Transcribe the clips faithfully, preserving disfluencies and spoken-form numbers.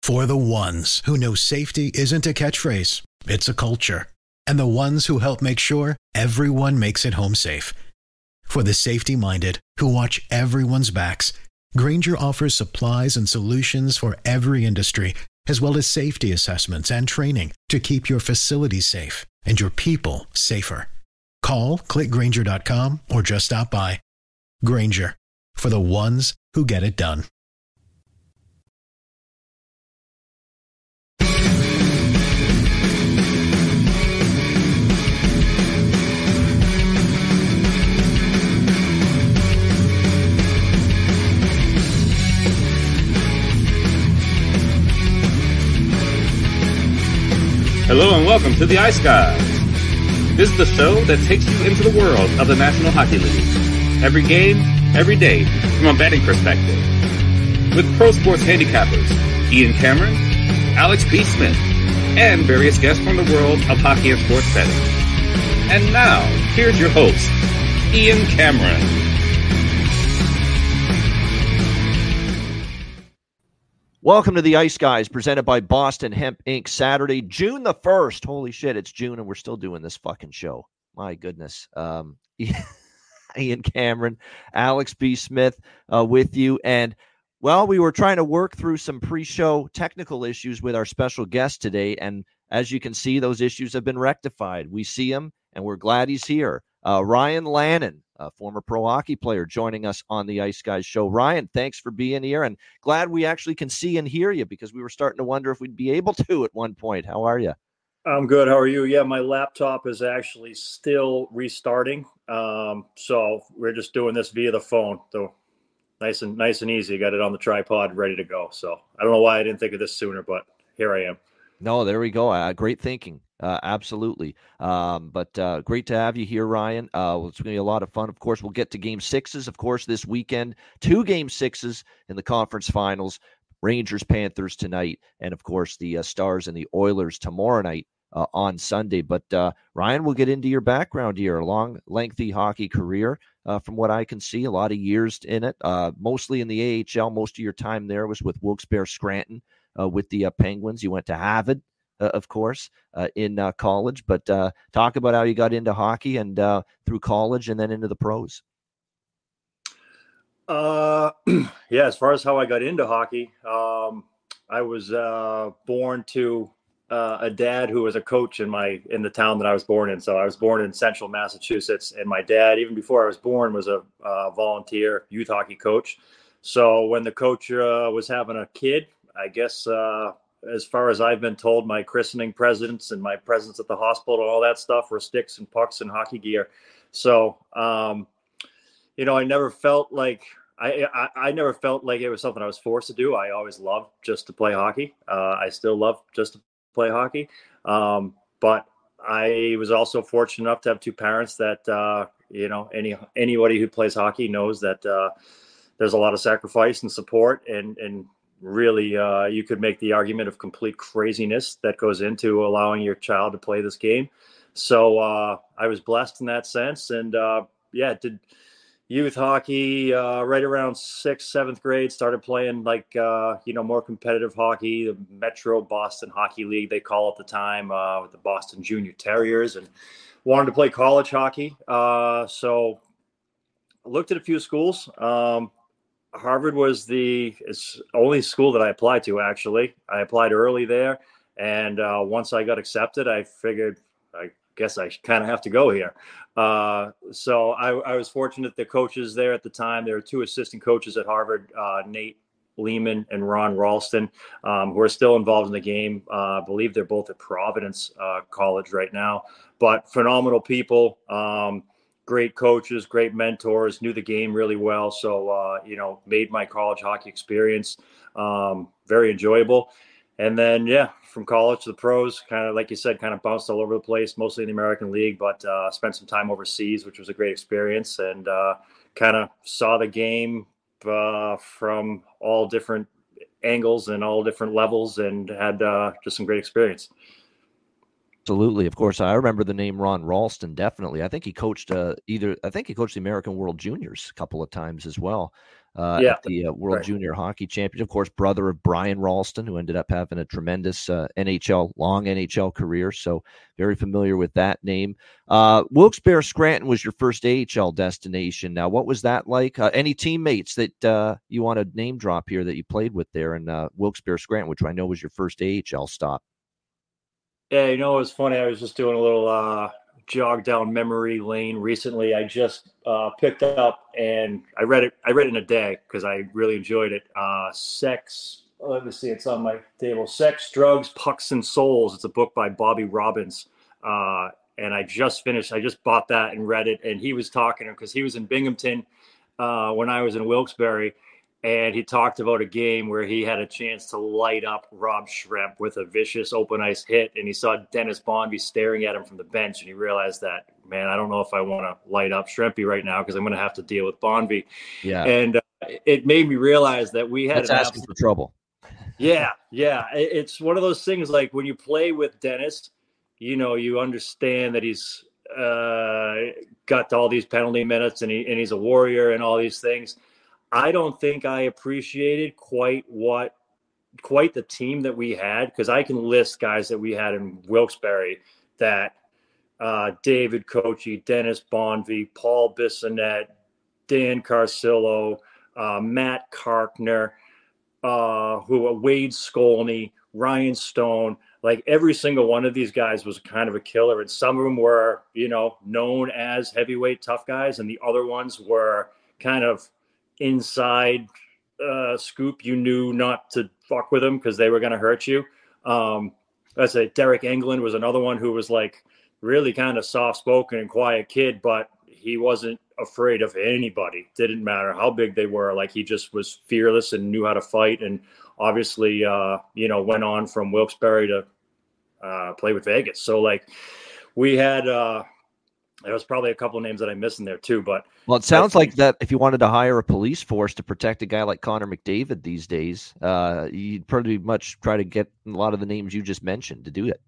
For the ones who know safety isn't a catchphrase, it's a culture. And the ones who help make sure everyone makes it home safe. For the safety-minded who watch everyone's backs, Grainger offers supplies and solutions for every industry, as well as safety assessments and training to keep your facilities safe and your people safer. Call, click Grainger dot com, or just stop by. Grainger, for the ones who get it done. Hello and welcome to the Ice Guys. This is the show that takes you into the world of the National Hockey League. Every game, every day, from a betting perspective. With pro sports handicappers, Ian Cameron, Alex P. Smith, and various guests from the world of hockey and sports betting. And now, here's your host, Ian Cameron. Welcome to the Ice Guys, presented by Boston Hemp Incorporated. Saturday, June the first. Holy shit, it's June and we're still doing this fucking show. My goodness. Um, Ian Cameron, Alex B. Smith uh, with you. And, well, we were trying to work through some pre-show technical issues with our special guest today. And as you can see, those issues have been rectified. We see him and we're glad he's here. Uh, Ryan Lannon, a former pro hockey player, joining us on the Ice Guys show. Ryan, thanks for being here, and glad we actually can see and hear you, because we were starting to wonder if we'd be able to at one point. How are you? I'm good. How are you? Yeah, my laptop is actually still restarting, um, so we're just doing this via the phone. So nice and nice and easy. Got it on the tripod, ready to go. So I don't know why I didn't think of this sooner, but here I am. No, there we go. Uh, great thinking. Uh, absolutely. Um, but uh, great to have you here, Ryan. Uh, it's going to be a lot of fun. Of course, we'll get to game sixes, of course, this weekend. Two game sixes in the conference finals. Rangers, Panthers tonight. And, of course, the uh, Stars and the Oilers tomorrow night uh, on Sunday. But, uh, Ryan, we'll get into your background here. A long, lengthy hockey career, uh, from what I can see. A lot of years in it, uh, mostly in the A H L. Most of your time there was with Wilkes-Barre Scranton uh, with the uh, Penguins. You went to Harvard. Uh, of course, uh, in uh, college, but uh, talk about how you got into hockey and uh, through college and then into the pros. Uh, yeah, as far as how I got into hockey, um, I was uh, born to uh, a dad who was a coach in my in the town that I was born in. So I was born in central Massachusetts, and my dad, even before I was born, was a uh, volunteer youth hockey coach. So when the coach uh, was having a kid, I guess. Uh, As far as I've been told, my christening presents and my presents at the hospital and all that stuff were sticks and pucks and hockey gear. So, um, you know, I never felt like I, I, I never felt like it was something I was forced to do. I always loved just to play hockey. Uh, I still love just to play hockey. Um, but I was also fortunate enough to have two parents that, uh, you know, any anybody who plays hockey knows that uh, there's a lot of sacrifice and support and, and, really, uh, you could make the argument of complete craziness that goes into allowing your child to play this game. So uh, I was blessed in that sense. And uh, yeah, did youth hockey uh, right around sixth, seventh grade, started playing like, uh, you know, more competitive hockey, the Metro Boston Hockey League, they call it the time, uh, with the Boston Junior Terriers, and wanted to play college hockey. Uh, so I looked at a few schools. Um, Harvard was the only school that I applied to, actually. I applied early there, and uh, once I got accepted, I figured, I guess I kind of have to go here. Uh, so I, I was fortunate the coaches there at the time, there were two assistant coaches at Harvard, uh, Nate Lehman and Ron Ralston, um, who are still involved in the game. Uh, I believe they're both at Providence uh, College right now, but phenomenal people. Um, Great coaches, great mentors, knew the game really well. So, uh, you know, made my college hockey experience um, very enjoyable. And then, yeah, from college to the pros, kind of, like you said, kind of bounced all over the place, mostly in the American League, but uh, spent some time overseas, which was a great experience, and uh, kind of saw the game uh, from all different angles and all different levels, and had uh, just some great experience. Absolutely. Of course, I remember the name Ron Ralston, definitely. I think he coached uh, either, I think he coached the American World Juniors a couple of times as well. uh, yeah, at the uh, World right. Junior Hockey Championship. Of course, brother of Brian Ralston, who ended up having a tremendous uh, N H L, long N H L career. So very familiar with that name. Uh, Wilkes-Barre Scranton was your first A H L destination. Now, what was that like? Uh, any teammates that uh, you want to name drop here that you played with there in uh, Wilkes-Barre Scranton, which I know was your first A H L stop? Yeah, you know, it was funny. I was just doing a little uh, jog down memory lane recently. I just uh, picked up and I read it. I read it in a day because I really enjoyed it. Uh, Sex. Let me see. It's on my table. Sex, Drugs, Pucks, and Souls. It's a book by Bobby Robbins. Uh, and I just finished. I just bought that and read it. And he was talking because he was in Binghamton uh, when I was in Wilkes-Barre. And he talked about a game where he had a chance to light up Rob Schremp with a vicious open ice hit. And he saw Dennis Bonvie staring at him from the bench. And he realized that, man, I don't know if I want to light up Schrempy right now because I'm going to have to deal with Bonvie. Yeah. And uh, it made me realize that we had That's an asking absolute... for trouble. Yeah. Yeah. It's one of those things like when you play with Dennis, you know, you understand that he's uh, got all these penalty minutes and he and he's a warrior and all these things. I don't think I appreciated quite what, quite the team that we had, because I can list guys that we had in Wilkes-Barre that uh, David Kochi, Dennis Bonvie, Paul Bissonnette, Dan Carcillo, uh, Matt Karkner, uh, who Wade Skolny, Ryan Stone. Like every single one of these guys was kind of a killer, and some of them were, you know, known as heavyweight tough guys, and the other ones were kind of inside uh, scoop. You knew not to fuck with them because they were going to hurt you. Um, I say Derek England was another one who was like really kind of soft-spoken and quiet kid, but he wasn't afraid of anybody. Didn't matter how big they were. Like he just was fearless and knew how to fight. And obviously, uh, you know, went on from Wilkes-Barre to uh, play with Vegas. So like we had, uh, there was probably a couple of names that I missed in there too, but well, it sounds think, like that if you wanted to hire a police force to protect a guy like Connor McDavid these days, uh, you'd pretty much try to get a lot of the names you just mentioned to do it.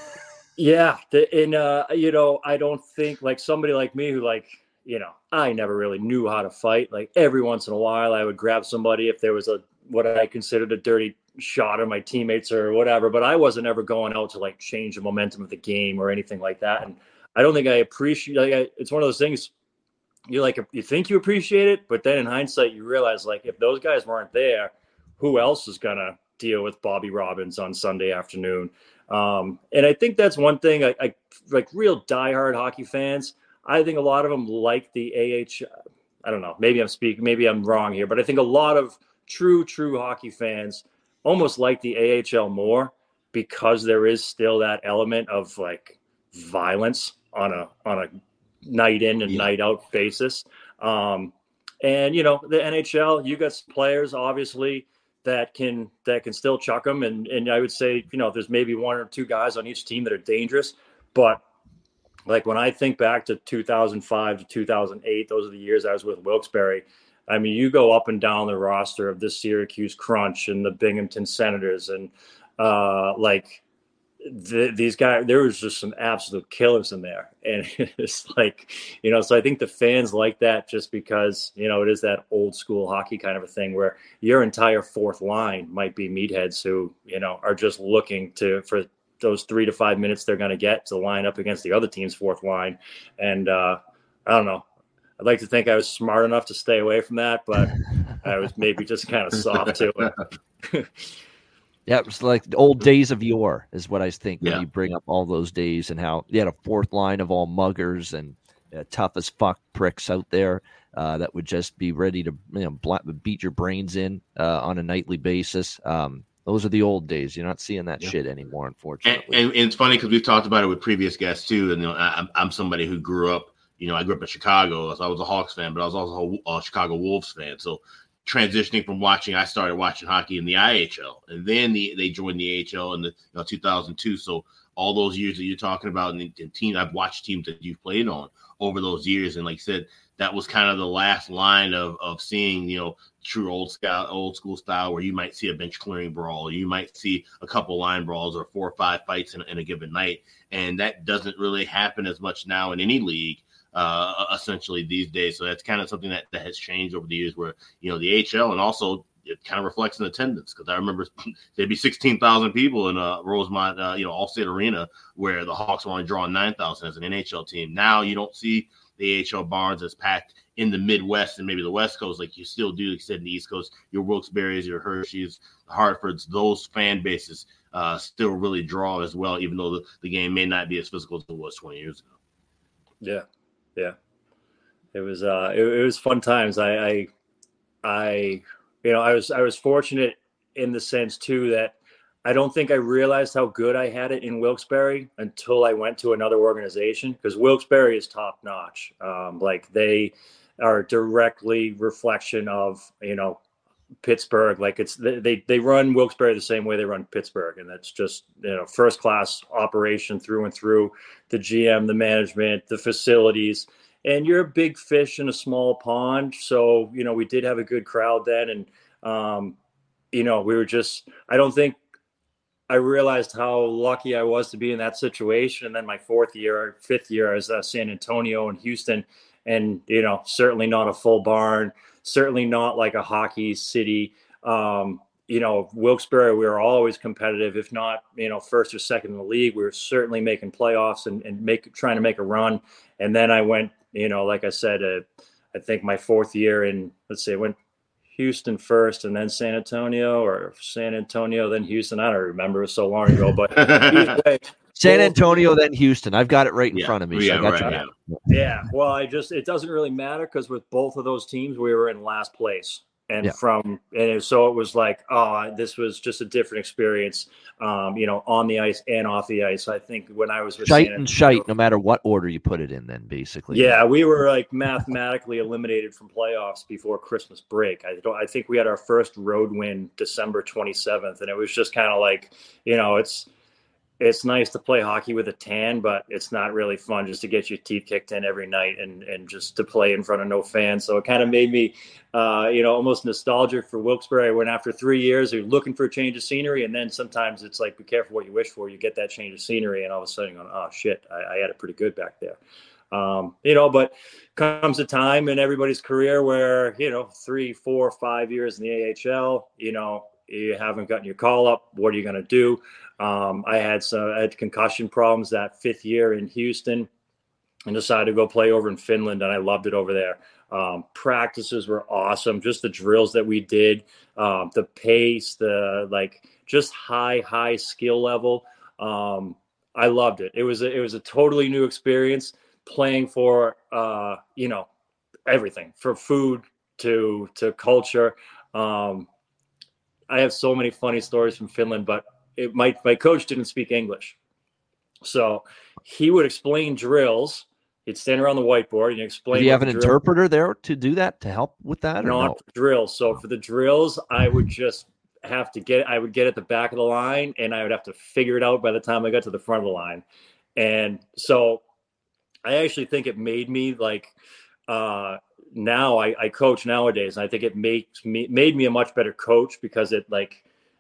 Yeah. The, and, uh, you know, I don't think like somebody like me who like, you know, I never really knew how to fight. Like every once in a while I would grab somebody if there was a, what I considered a dirty shot of my teammates or whatever, but I wasn't ever going out to like change the momentum of the game or anything like that. And I don't think I appreciate, like, I, it's one of those things you like, you think you appreciate it, but then in hindsight, you realize like, if those guys weren't there, who else is going to deal with Bobby Robbins on Sunday afternoon? Um, and I think that's one thing I, I like real diehard hockey fans. I think a lot of them like the A H L. I don't know, maybe I'm speaking, maybe I'm wrong here, but I think a lot of true, true hockey fans almost like the A H L more because there is still that element of like violence on a on a night in and yeah. night out basis. Um, and, you know, the N H L, you got some players, obviously, that can that can still chuck them. And, and I would say, you know, there's maybe one or two guys on each team that are dangerous. But, like, when I think back to two thousand five to two thousand eight, those are the years I was with Wilkes-Barre. I mean, you go up and down the roster of the Syracuse Crunch and the Binghamton Senators and, uh, like, The, these guys, there was just some absolute killers in there. And it's like, you know, so I think the fans like that just because, you know, it is that old school hockey kind of a thing where your entire fourth line might be meatheads who, you know, are just looking to, for those three to five minutes they're going to get to line up against the other team's fourth line. And uh, I don't know. I'd like to think I was smart enough to stay away from that, but I was maybe just kind of soft to it. Yeah, it was like the old days of yore is what I think when yeah. you bring up all those days and how you had a fourth line of all muggers and uh, tough as fuck pricks out there uh, that would just be ready to you know bla- beat your brains in uh, on a nightly basis. Um, those are the old days. You're not seeing that yeah. shit anymore, unfortunately. And, and, and it's funny because we've talked about it with previous guests too. And you know, I'm, I'm somebody who grew up, you know, I grew up in Chicago. So I was a Hawks fan, but I was also a Chicago Wolves fan. So transitioning from watching, I started watching hockey in the I H L, and then the, they joined the A H L in the you know, two thousand two. So all those years that you're talking about, and, and team, I've watched teams that you've played on over those years, and like I said, that was kind of the last line of of seeing you know true old scout, old school style, where you might see a bench clearing brawl, or you might see a couple line brawls, or four or five fights in, in a given night, and that doesn't really happen as much now in any league. uh, essentially these days. So that's kind of something that, that has changed over the years where, you know, the A H L and also it kind of reflects in attendance, because I remember there'd be sixteen thousand people in uh, Rosemont, uh, you know, Allstate Arena, where the Hawks were only drawing nine thousand as an N H L team. Now you don't see the A H L barns as packed in the Midwest and maybe the West Coast like you still do, like you said, in the East Coast. Your Wilkes-Barres, your Hershey's, the Hartfords, those fan bases uh, still really draw as well, even though the, the game may not be as physical as it was twenty years ago. Yeah, yeah. It was uh, it, it was fun times. I, I, I, you know, I was I was fortunate in the sense too that I don't think I realized how good I had it in Wilkes-Barre until I went to another organization, because Wilkes-Barre is top notch. Um, like they are directly reflection of, you know, Pittsburgh. Like it's they they run Wilkes-Barre the same way they run Pittsburgh, and that's just, you know, first class operation through and through. The G M, the management, the facilities, and you're a big fish in a small pond. So, you know, we did have a good crowd then, and um, you know, we were just I don't think I realized how lucky I was to be in that situation. And then my fourth year, fifth year, I was uh, San Antonio and Houston, and, you know, certainly not a full barn, certainly not like a hockey city. Um, you know, Wilkes-Barre, we were always competitive, if not, you know, first or second in the league. We were certainly making playoffs and, and make trying to make a run. And then I went, you know, like I said, uh, I think my fourth year in, let's say, I went Houston first and then San Antonio, or San Antonio, then Houston. I don't remember. It was so long ago, but either way, San Antonio, then Houston. I've got it right in yeah, front of me. Yeah, so I got right, you. yeah. yeah. Well, I just, it doesn't really matter, because with both of those teams, we were in last place. And yeah. from, and so it was like, oh, this was just a different experience, um, you know, on the ice and off the ice. I think when I was with shite San and Antonio, shite, no matter what order you put it in, then basically. yeah, we were like mathematically eliminated from playoffs before Christmas break. I don't, I think we had our first road win December twenty-seventh, and it was just kind of like, you know, it's, it's nice to play hockey with a tan, but it's not really fun just to get your teeth kicked in every night and, and just to play in front of no fans. So it kind of made me, uh, you know, almost nostalgic for Wilkes-Barre. I went after three years, you're looking for a change of scenery. And then sometimes it's like, be careful what you wish for. You get that change of scenery, and all of a sudden you're going, oh shit, I, I had it pretty good back there. Um, you know, but comes a time in everybody's career where, you know, three, four, five years in the A H L, you know, you haven't gotten your call up. What are you going to do? Um, I had some I had concussion problems that fifth year in Houston, and decided to go play over in Finland, and I loved it over there. Um, practices were awesome. Just the drills that we did, um, the pace, the like, just high, high skill level. Um, I loved it. It was a, it was a totally new experience, playing for uh, you know, everything, from food to to culture. Um, I have so many funny stories from Finland, but it, my my coach didn't speak English, so he would explain drills. He'd stand around the whiteboard and explain. Do you have an drill, interpreter there to do that, to help with that? Or not no? drills. So for the drills, I would just have to get. I would get at the back of the line, and I would have to figure it out by the time I got to the front of the line. And so, I actually think it made me like. Uh, now I, I coach nowadays, and I think it makes me made me a much better coach, because it like.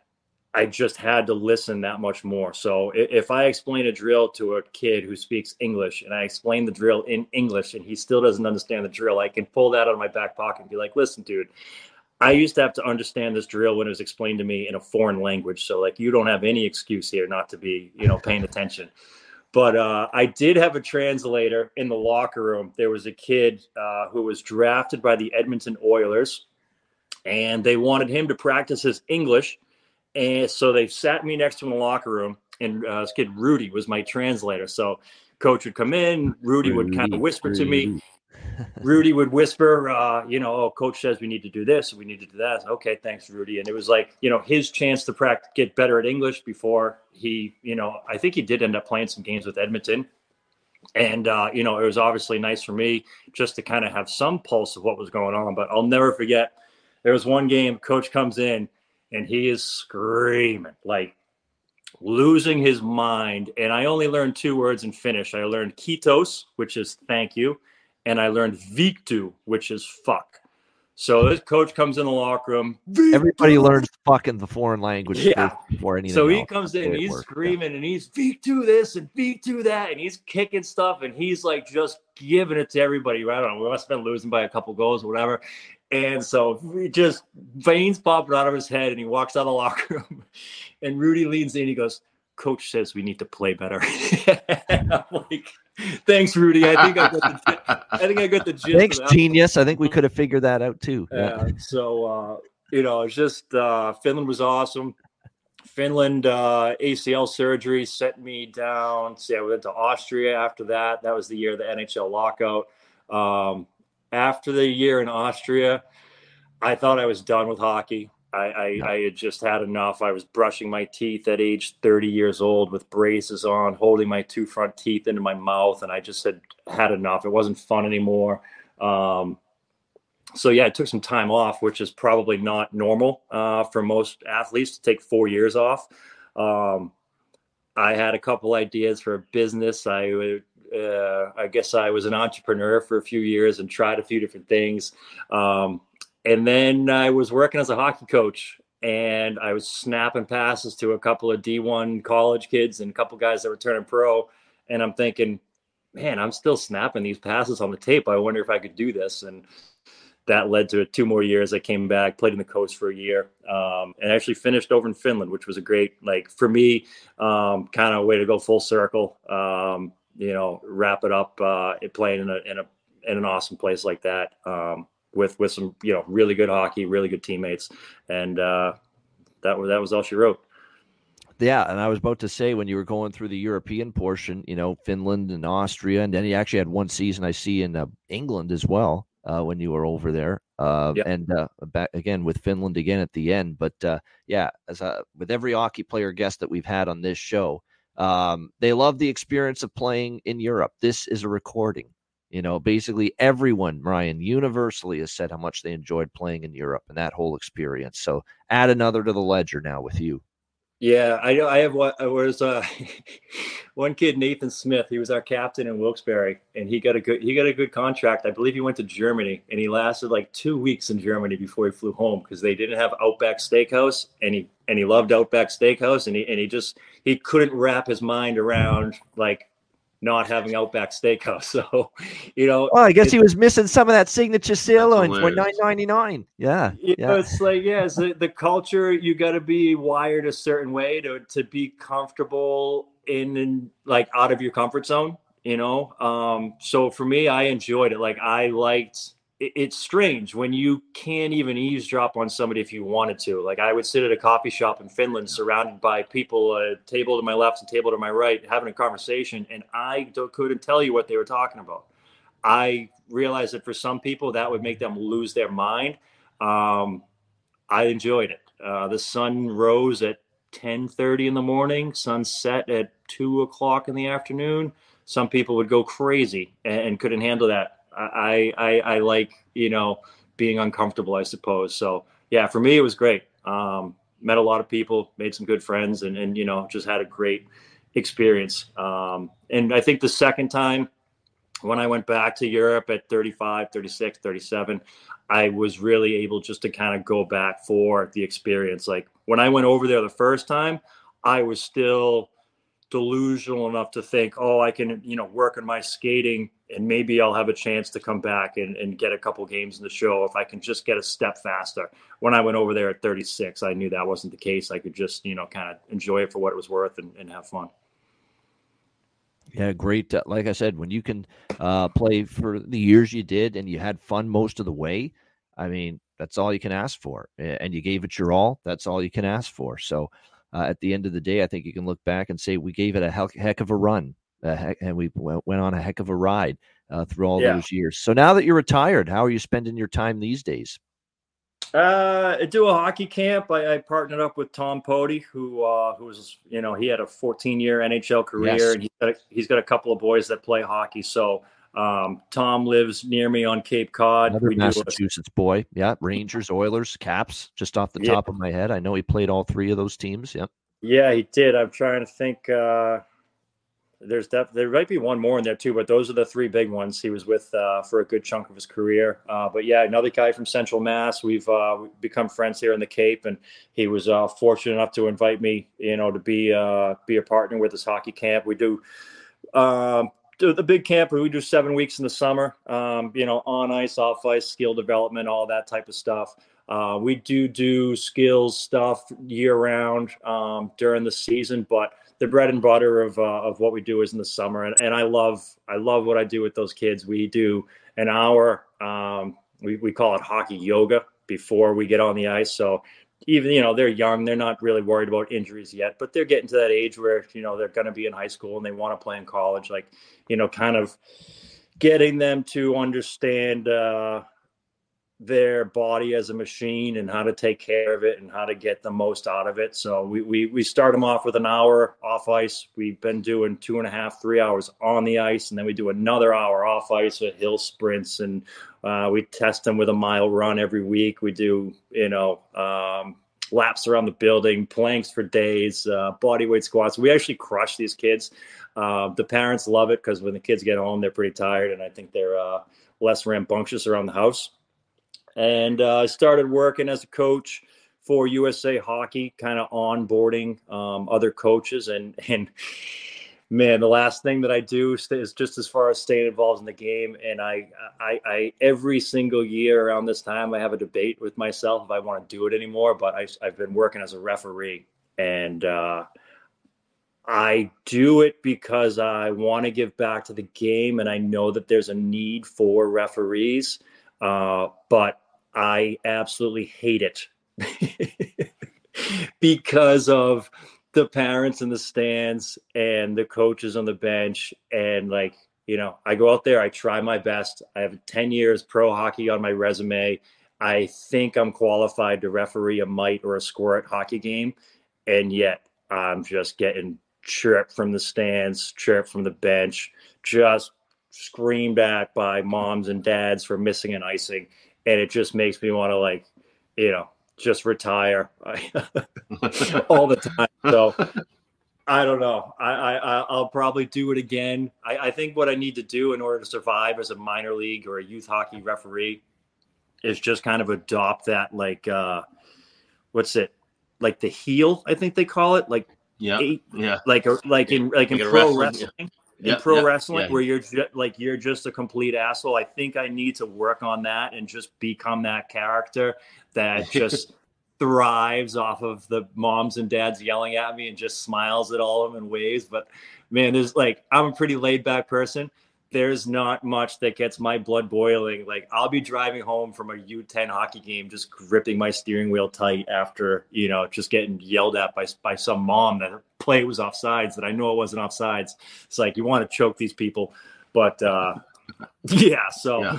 I just had to listen that much more. So if I explain a drill to a kid who speaks English, and I explain the drill in English and he still doesn't understand the drill, I can pull that out of my back pocket and be like, listen, dude, I used to have to understand this drill when it was explained to me in a foreign language. So like, you don't have any excuse here not to be, you know, paying attention. But uh, I did have a translator in the locker room. There was a kid uh, who was drafted by the Edmonton Oilers, and they wanted him to practice his English. And so they sat me next to him in the locker room, and uh, this kid, Rudy, was my translator. So coach would come in, Rudy, Rudy would kind of whisper Rudy. to me. Rudy would whisper, uh, you know, oh, coach says we need to do this, we need to do that. Said, okay, thanks, Rudy. And it was like, you know, his chance to practice, get better at English before he, you know, I think he did end up playing some games with Edmonton. And, uh, you know, it was obviously nice for me just to kind of have some pulse of what was going on. But I'll never forget, there was one game, coach comes in, and he is screaming, like losing his mind. And I only learned two words in Finnish. I learned kiitos, which is thank you. And I learned vittu, which is fuck. So this coach comes in the locker room. Everybody learns fucking the foreign language yeah. before anything. So he else. comes in, he's work. screaming, yeah. and he's feet to this and feet to that, and he's kicking stuff, and he's like just giving it to everybody. I don't know. We must have been losing by a couple goals or whatever. And so he just veins popping out of his head, and he walks out of the locker room, and Rudy leans in. He goes, "Coach says we need to play better." And I'm like, "Thanks, Rudy. I think I got the, I think I got the gist." Thanks, genius. I think we could have figured that out too. Yeah. yeah. So uh, you know, it's just uh, Finland was awesome. Finland uh, A C L surgery sent me down. See, I went to Austria after that. That was the year of the N H L lockout. Um, after the year in Austria, I thought I was done with hockey. I, I, I had just had enough. I was brushing my teeth at age thirty years old with braces on, holding my two front teeth into my mouth, and I just had had enough. It wasn't fun anymore. Um, so, yeah, I took some time off, which is probably not normal uh, for most athletes to take four years off. Um, I had a couple ideas for a business. I would Uh, I guess I was an entrepreneur for a few years and tried a few different things. Um, and then I was working as a hockey coach, and I was snapping passes to a couple of D one college kids and a couple guys that were turning pro. And I'm thinking, man, I'm still snapping these passes on the tape. I wonder if I could do this. And that led to two more years. I came back, played in the coast for a year, um, and actually finished over in Finland, which was a great, like for me, um, kind of way to go full circle. Um, you know, wrap it up, uh, playing in a, in a, in an awesome place like that, um, with, with some, you know, really good hockey, really good teammates. And, uh, that was, that was all she wrote. Yeah. And I was about to say, when you were going through the European portion, you know, Finland and Austria, and then you actually had one season I see in uh, England as well, uh, when you were over there, uh, yep. and, uh, back again with Finland again at the end. But, uh, yeah, as a, with every hockey player guest that we've had on this show, Um, they love the experience of playing in Europe. This is a recording. You know, basically everyone, Ryan, universally has said how much they enjoyed playing in Europe and that whole experience. So add another to the ledger now with you. Yeah, I know. I have what I was uh, one kid, Nathan Smith. He was our captain in Wilkes-Barre, and he got a good he got a good contract. I believe he went to Germany, and he lasted like two weeks in Germany before he flew home because they didn't have Outback Steakhouse, and he and he loved Outback Steakhouse, and he and he just he couldn't wrap his mind around like not having Outback Steakhouse. So, you know, well, I guess he was missing some of that signature sirloin for nine ninety-nine. Yeah, you yeah. know, it's like yeah, it's the, the culture. You got to be wired a certain way to to be comfortable in, in like out of your comfort zone. You know, um, so for me, I enjoyed it. Like I liked. It's strange when you can't even eavesdrop on somebody if you wanted to. Like I would sit at a coffee shop in Finland surrounded by people, a table to my left and table to my right, having a conversation. And I don't, couldn't tell you what they were talking about. I realized that for some people that would make them lose their mind. Um, I enjoyed it. Uh, the sun rose at ten thirty in the morning, sun set at two o'clock in the afternoon. Some people would go crazy and, and couldn't handle that. I, I, I like, you know, being uncomfortable, I suppose. So, yeah, for me, it was great. Um, met a lot of people, made some good friends, and, and, you know, just had a great experience. Um, and I think the second time when I went back to Europe at thirty-five, thirty-six, thirty-seven, I was really able just to kind of go back for the experience. Like when I went over there the first time, I was still delusional enough to think, oh, I can, you know, work on my skating and maybe I'll have a chance to come back and, and get a couple games in the show if I can just get a step faster. When I went over there at thirty-six, I knew that wasn't the case. I could just, you know, kind of enjoy it for what it was worth and, and have fun. Yeah, great. Uh, like I said, when you can uh, play for the years you did and you had fun most of the way, I mean, that's all you can ask for. And you gave it your all. That's all you can ask for. So uh, at the end of the day, I think you can look back and say we gave it a heck, heck of a run. Uh, heck, and we went on a heck of a ride uh, through all yeah. those years. So now that you're retired, how are you spending your time these days? Uh, I do a hockey camp. I, I partnered up with Tom Pody, who uh, who was, you know, he had a fourteen year N H L career, yes. and he's got, a, he's got a couple of boys that play hockey. So um, Tom lives near me on Cape Cod. Another we Massachusetts a, boy. Yeah, Rangers, Oilers, Caps, just off the yeah. top of my head. I know he played all three of those teams. Yeah. Yeah, he did. I'm trying to think. Uh, there's def- there might be one more in there too, but those are the three big ones he was with uh, for a good chunk of his career. Uh, but yeah, another guy from Central Mass. We've, uh, we've become friends here in the Cape, and he was uh, fortunate enough to invite me, you know, to be uh, be a partner with his hockey camp. We do. Um, the big camp, we do seven weeks in the summer, um, you know, on ice, off ice, skill development, all that type of stuff. Uh, we do do skills stuff year round um, during the season, but the bread and butter of uh, of what we do is in the summer. And, and I love I love what I do with those kids. We do an hour. Um, we we call it hockey yoga before we get on the ice. So even, you know, they're young, they're not really worried about injuries yet, but they're getting to that age where, you know, they're going to be in high school and they want to play in college. Like, you know, kind of getting them to understand uh, their body as a machine and how to take care of it and how to get the most out of it. So we, we, we start them off with an hour off ice. We've been doing two and a half, three hours on the ice. And then we do another hour off ice with hill sprints. And uh, we test them with a mile run every week. We do, you know, um, laps around the building, planks for days, uh, body weight squats. We actually crush these kids. Uh, the parents love it because when the kids get home, they're pretty tired. And I think they're uh, less rambunctious around the house. And I uh, started working as a coach for U S A Hockey, kind of onboarding um, other coaches. And, and man, the last thing that I do is just as far as staying involved in the game. And I, I, I every single year around this time, I have a debate with myself if I want to do it anymore. But I, I've been working as a referee, and uh, I do it because I want to give back to the game. And I know that there's a need for referees, uh, but I absolutely hate it because of the parents in the stands and the coaches on the bench. And like, you know, I go out there, I try my best. I have ten years pro hockey on my resume. I think I'm qualified to referee a mite or a squirt hockey game. And yet I'm just getting chirped from the stands, chirped from the bench, just screamed at by moms and dads for missing an icing. And it just makes me want to, like, you know, just retire all the time. So I don't know. I, I, I'll probably do it again. I, I think what I need to do in order to survive as a minor league or a youth hockey referee is just kind of adopt that, like, uh, what's it? Like the heel, I think they call it. Like, yeah, eight, yeah. Like, a, like in, like, like in pro wrestling. wrestling. Yeah. In yep, pro yep, wrestling, yeah. where you're ju- like you're just a complete asshole. I think I need to work on that and just become that character that just thrives off of the moms and dads yelling at me and just smiles at all of them and waves. But man, there's like, I'm a pretty laid back person. There's not much that gets my blood boiling. Like, I'll be driving home from a U ten hockey game, just gripping my steering wheel tight after, you know, just getting yelled at by by some mom that her play was offsides, that I know it wasn't offsides. It's like, you want to choke these people. But uh, yeah, so. Yeah.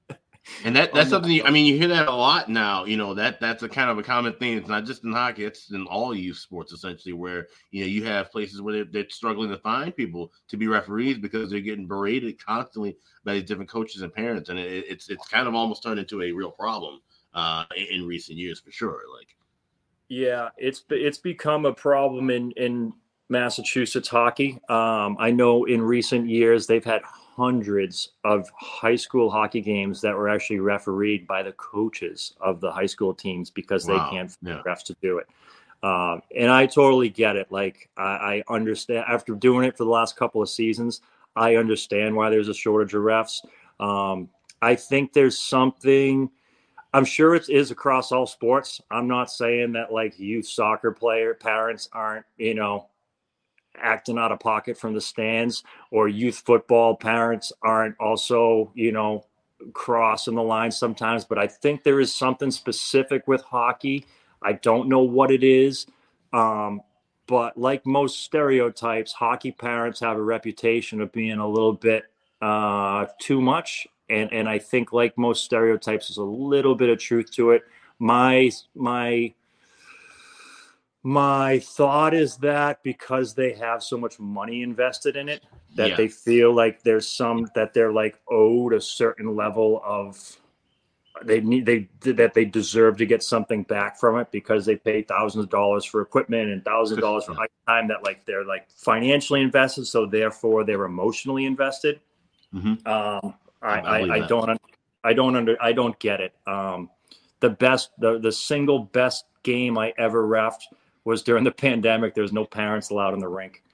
And that that's something, you, I mean, you hear that a lot now, you know, that that's a kind of a common thing. It's not just in hockey, it's in all youth sports, essentially, where, you know, you have places where they're, they're struggling to find people to be referees because they're getting berated constantly by these different coaches and parents. And it, it's it's kind of almost turned into a real problem uh, in, in recent years, for sure. Like, yeah, it's it's become a problem in, in Massachusetts hockey. Um, I know in recent years they've had hundreds of high school hockey games that were actually refereed by the coaches of the high school teams because wow. they can't find yeah. refs to do it. Um, and I totally get it. Like, I, I understand after doing it for the last couple of seasons, I understand why there's a shortage of refs. Um, I think there's something, I'm sure it is across all sports. I'm not saying that like youth soccer player parents aren't, you know, acting out of pocket from the stands, or youth football parents aren't also, you know, crossing the line sometimes. But I think there is something specific with hockey. I don't know what it is. Um, but like most stereotypes, hockey parents have a reputation of being a little bit uh, too much. And, and I think like most stereotypes, there's a little bit of truth to it. My, my, My thought is that because they have so much money invested in it, that yeah. they feel like there's some, that they're like owed a certain level of, they need they that they deserve to get something back from it because they pay thousands of dollars for equipment and thousands of dollars for time that like they're like financially invested, so therefore they're emotionally invested. Mm-hmm. Um, I, I, I, I don't I don't under I don't get it. Um, the best the the single best game I ever reffed was during the pandemic. There's no parents allowed in the rink,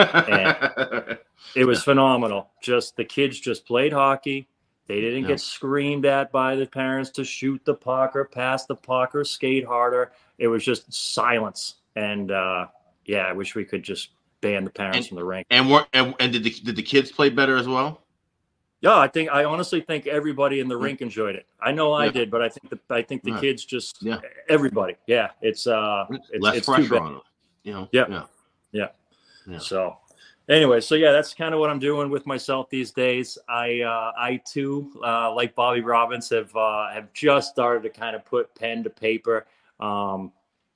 and it was phenomenal. Just the kids just played hockey. They didn't yeah. get screamed at by the parents to shoot the puck or pass the puck or skate harder. It was just silence. And uh, yeah, I wish we could just ban the parents and, from the rink. And what? And, and did the did the kids play better as well? Yeah, I think I honestly think everybody in the rink enjoyed it. I know I yeah. did, but I think the I think the right. kids just yeah. everybody. Yeah, it's uh, it's, less it's pressure on them. You know. Yeah. Yeah. yeah, yeah. So. Anyway, so yeah, that's kind of what I'm doing with myself these days. I, uh, I too, uh, like Bobby Robbins, have uh, have just started to kind of put pen to paper. Um,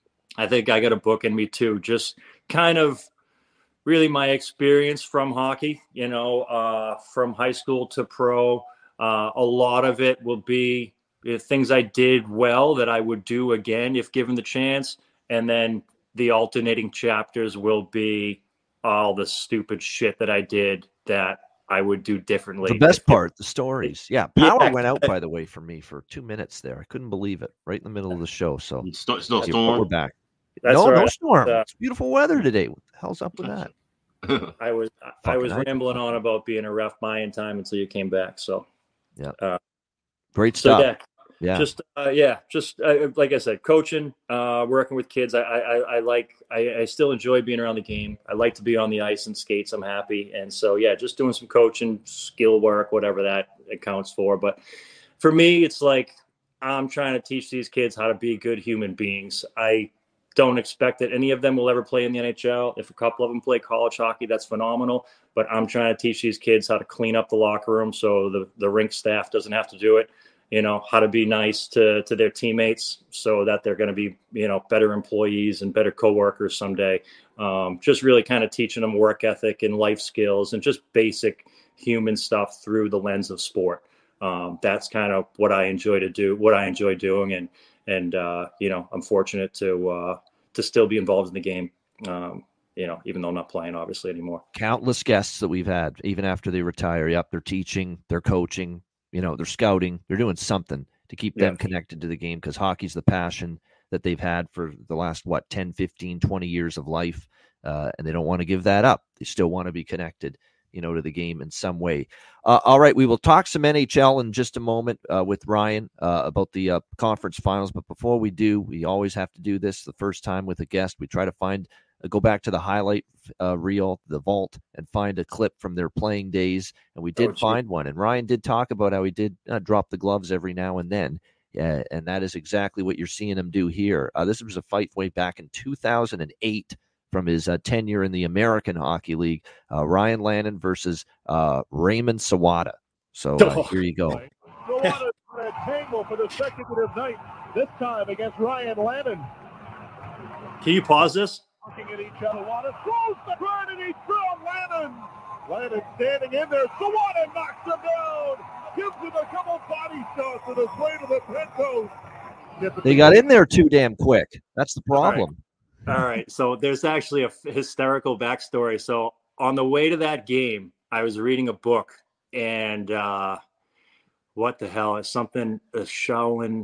I think I got a book in me too, just kind of really my experience from hockey. You know, uh, from high school to pro. Uh, a lot of it will be you know, things I did well that I would do again if given the chance, and then the alternating chapters will be all the stupid shit that I did that I would do differently. The best part, the stories. Yeah. Power yeah. went out, by the way, for me for two minutes there. I couldn't believe it right in the middle of the show. So it's no, it's no yeah, storm. We're back. That's no, right. no storm. Uh, it's beautiful weather today. What the hell's up with that? I was I was rambling on about being a ref my in time until you came back. So yeah. Uh, Great stuff. So yeah. Yeah. Just uh, yeah, just uh, like I said, coaching, uh, working with kids. I I, I like. I, I still enjoy being around the game. I like to be on the ice and skates. I'm happy, and so yeah, just doing some coaching, skill work, whatever that accounts for. But for me, it's like I'm trying to teach these kids how to be good human beings. I don't expect that any of them will ever play in the N H L. If a couple of them play college hockey, that's phenomenal. But I'm trying to teach these kids how to clean up the locker room so the the rink staff doesn't have to do it. You know, how to be nice to, to their teammates so that they're going to be, you know, better employees and better coworkers someday. Um, just really kind of teaching them work ethic and life skills and just basic human stuff through the lens of sport. Um, that's kind of what I enjoy to do, what I enjoy doing. And, and uh, you know, I'm fortunate to uh, to still be involved in the game, um, you know, even though I'm not playing, obviously, anymore. Countless guests that we've had, even after they retire. Yep, they're teaching, they're coaching. You know, they're scouting, they're doing something to keep them yeah. connected to the game because hockey's the passion that they've had for the last, what, ten, fifteen, twenty years of life. Uh, and they don't want to give that up. They still want to be connected, you know, to the game in some way. Uh, all right, we will talk some N H L in just a moment uh, with Ryan uh, about the uh, conference finals. But before we do, we always have to do this the first time with a guest. We try to find go back to the highlight uh, reel, the vault, and find a clip from their playing days. And we did oh, find one. And Ryan did talk about how he did uh, drop the gloves every now and then. Uh, and that is exactly what you're seeing him do here. Uh, this was a fight way back in two thousand eight from his uh, tenure in the American Hockey League. Uh, Ryan Lannon versus uh, Raymond Sawada. So uh, here you go. Sawada at tangle for the second night, this time against Ryan Lannon. Can you pause this? Looking at each other, Sawada throws the grind and he throws Lannon. Lannon standing in there. Sawada knocks him down. Gives him a couple body shots with his way to the pin. They got in there too damn quick. That's the problem. All right. All right. So there's actually a hysterical backstory. So on the way to that game, I was reading a book, and uh, what the hell is something? Uh, Shaolin,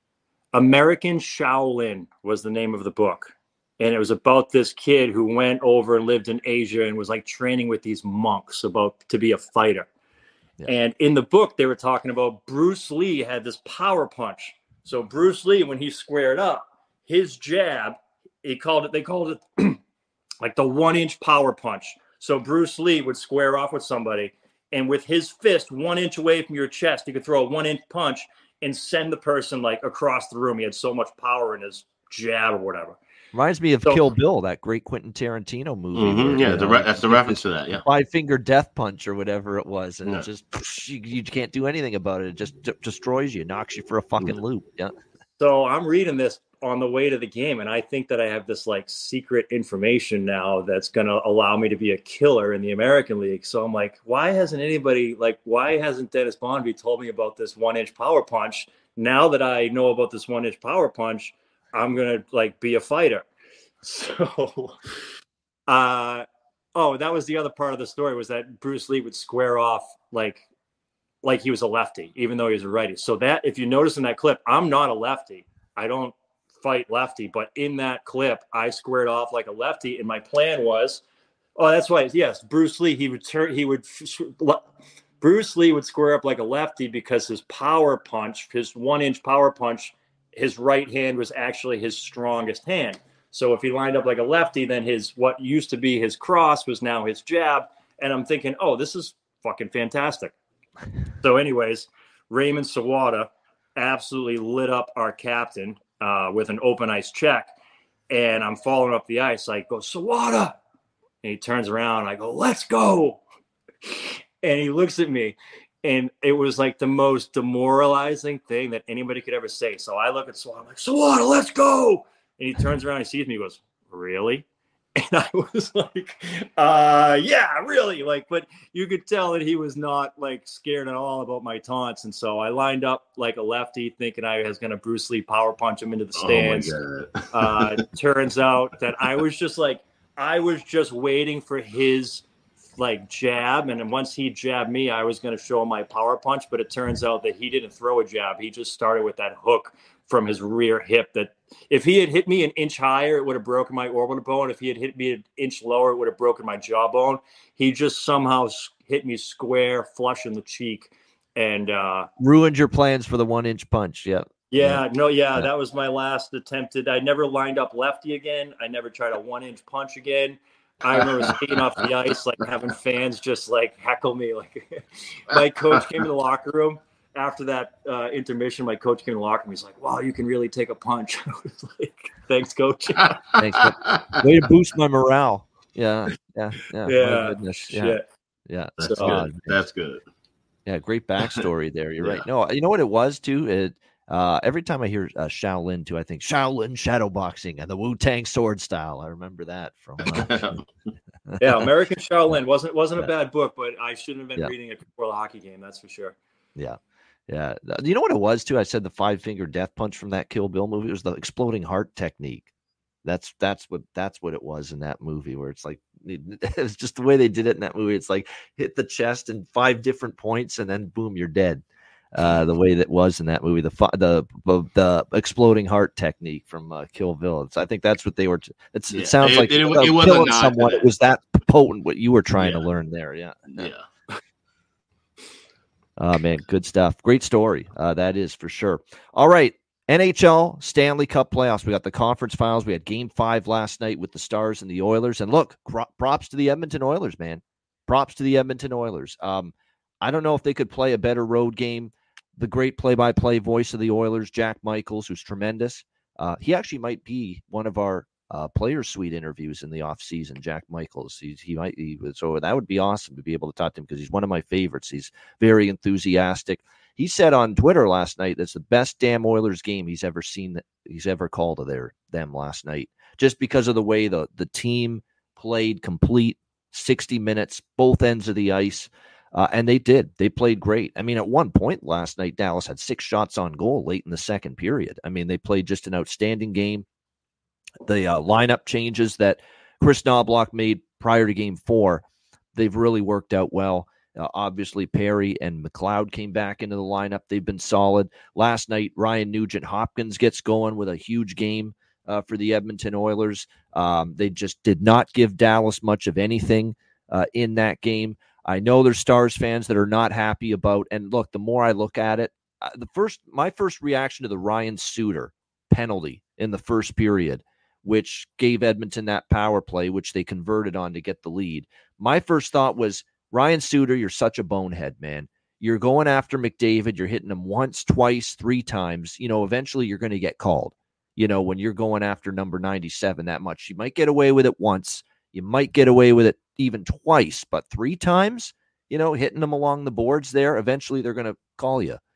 American Shaolin was the name of the book. And it was about this kid who went over and lived in Asia and was like training with these monks about to be a fighter. Yeah. And in the book, they were talking about Bruce Lee had this power punch. So Bruce Lee, when he squared up, his jab, he called it, they called it like the one inch power punch. So Bruce Lee would square off with somebody, and with his fist one inch away from your chest, he could throw a one inch punch and send the person like across the room. He had so much power in his jab or whatever. Reminds me of so, Kill Bill, that great Quentin Tarantino movie. Mm-hmm, where, yeah, you the know, re- that's the reference to that. Yeah, five finger death punch or whatever it was, and yeah. it just you, you can't do anything about it. It just d- destroys you, knocks you for a fucking loop. Yeah. So I'm reading this on the way to the game. And I think that I have this like secret information now that's going to allow me to be a killer in the American League. So I'm like, why hasn't anybody like, why hasn't Dennis Bonvie told me about this one inch power punch? Now that I know about this one inch power punch, I'm going to like be a fighter. So, uh, oh, that was the other part of the story, was that Bruce Lee would square off like, like he was a lefty, even though he was a righty. So that, if you notice in that clip, I'm not a lefty. I don't fight lefty, but in that clip, I squared off like a lefty. And my plan was, oh, that's why. Yes. Bruce Lee, he would turn, he would, Bruce Lee would square up like a lefty because his power punch, his one inch power punch, his right hand was actually his strongest hand. So if he lined up like a lefty, then his, what used to be his cross was now his jab. And I'm thinking, oh, this is fucking fantastic. So anyways, Raymond Sawada absolutely lit up our captain uh, with an open ice check. And I'm following up the ice. I go, Sawada. And he turns around. And I go, let's go. And he looks at me. And it was like the most demoralizing thing that anybody could ever say. So I look at Sawada. I'm like, Sawada, let's go. And he turns around. And he sees me. He goes, really? And I was like, uh, yeah, really. Like, but you could tell that he was not like scared at all about my taunts. And so I lined up like a lefty thinking I was going to Bruce Lee power punch him into the stands. Oh uh, turns out that I was just like, I was just waiting for his like jab. And then once he jabbed me, I was going to show him my power punch. But it turns out that he didn't throw a jab. He just started with that hook from his rear hip that if he had hit me an inch higher, it would have broken my orbital bone. If he had hit me an inch lower, it would have broken my jawbone. He just somehow hit me square, flush in the cheek, and uh, ruined your plans for the one inch punch. Yeah. Yeah, yeah. no, yeah, yeah, that was my last attempted. I never lined up lefty again. I never tried a one inch punch again. I remember skating off the ice, like having fans just like heckle me. Like my coach came in the locker room. After that uh, intermission, my coach came in the locker room. He's like, wow, you can really take a punch. I was like, thanks, coach. Thanks. Way to boost my morale. Yeah. Yeah. Yeah. Yeah. Goodness. Yeah. Shit. Yeah. That's so, good. Uh, That's good. Yeah. Great backstory there. You're Yeah. right. No, you know what it was too? It, uh, every time I hear uh, Shaolin too, I think Shaolin shadow boxing and the Wu-Tang sword style. I remember that from. Uh, yeah. American Shaolin wasn't, wasn't yeah. a bad book, but I shouldn't have been yeah. reading it before the hockey game. That's for sure. Yeah. Yeah. You know what it was too? I said the five finger death punch from that Kill Bill movie. It was the exploding heart technique. That's, that's what, that's what it was in that movie, where it's like, it was just the way they did it in that movie. It's like hit the chest in five different points and then boom, you're dead. Uh, the way that was in that movie, the, the, the exploding heart technique from uh, Kill Bill. It's, I think that's what they were. T- it's, yeah. It sounds it, like it, it, uh, it wasn't killing someone. that. It was that potent what you were trying yeah. to learn there. Yeah. Yeah. Oh, man, good stuff. Great story. Uh, that is for sure. All right. N H L Stanley Cup playoffs. We got the conference finals. We had game five last night with the Stars and the Oilers. And look, props to the Edmonton Oilers, man. Props to the Edmonton Oilers. Um, I don't know if they could play a better road game. The great play-by-play voice of the Oilers, Jack Michaels, who's tremendous. Uh, he actually might be one of our uh, Players Suite interviews in the offseason, Jack Michaels. He's, he might he, so that would be awesome to be able to talk to him because he's one of my favorites. He's very enthusiastic. He said on Twitter last night that's the best damn Oilers game he's ever seen, that he's ever called of their them last night, just because of the way the the team played complete sixty minutes, both ends of the ice. Uh, and they did. They played great. I mean, at one point last night, Dallas had six shots on goal late in the second period. I mean, they played just an outstanding game. The uh, lineup changes that Chris Knobloch made prior to game four, they've really worked out well. Uh, obviously, Perry and McLeod came back into the lineup. They've been solid. Last night, Ryan Nugent-Hopkins gets going with a huge game uh, for the Edmonton Oilers. Um, they just did not give Dallas much of anything uh, in that game. I know there's Stars fans that are not happy about, and look, the more I look at it, uh, the first, my first reaction to the Ryan Suter penalty in the first period, which gave Edmonton that power play, which they converted on to get the lead. My first thought was, Ryan Suter, you're such a bonehead, man. You're going after McDavid. You're hitting him once, twice, three times. You know, eventually you're going to get called. You know, when you're going after number ninety-seven that much, you might get away with it once. You might get away with it even twice, but three times, you know, hitting them along the boards there, eventually they're going to call you.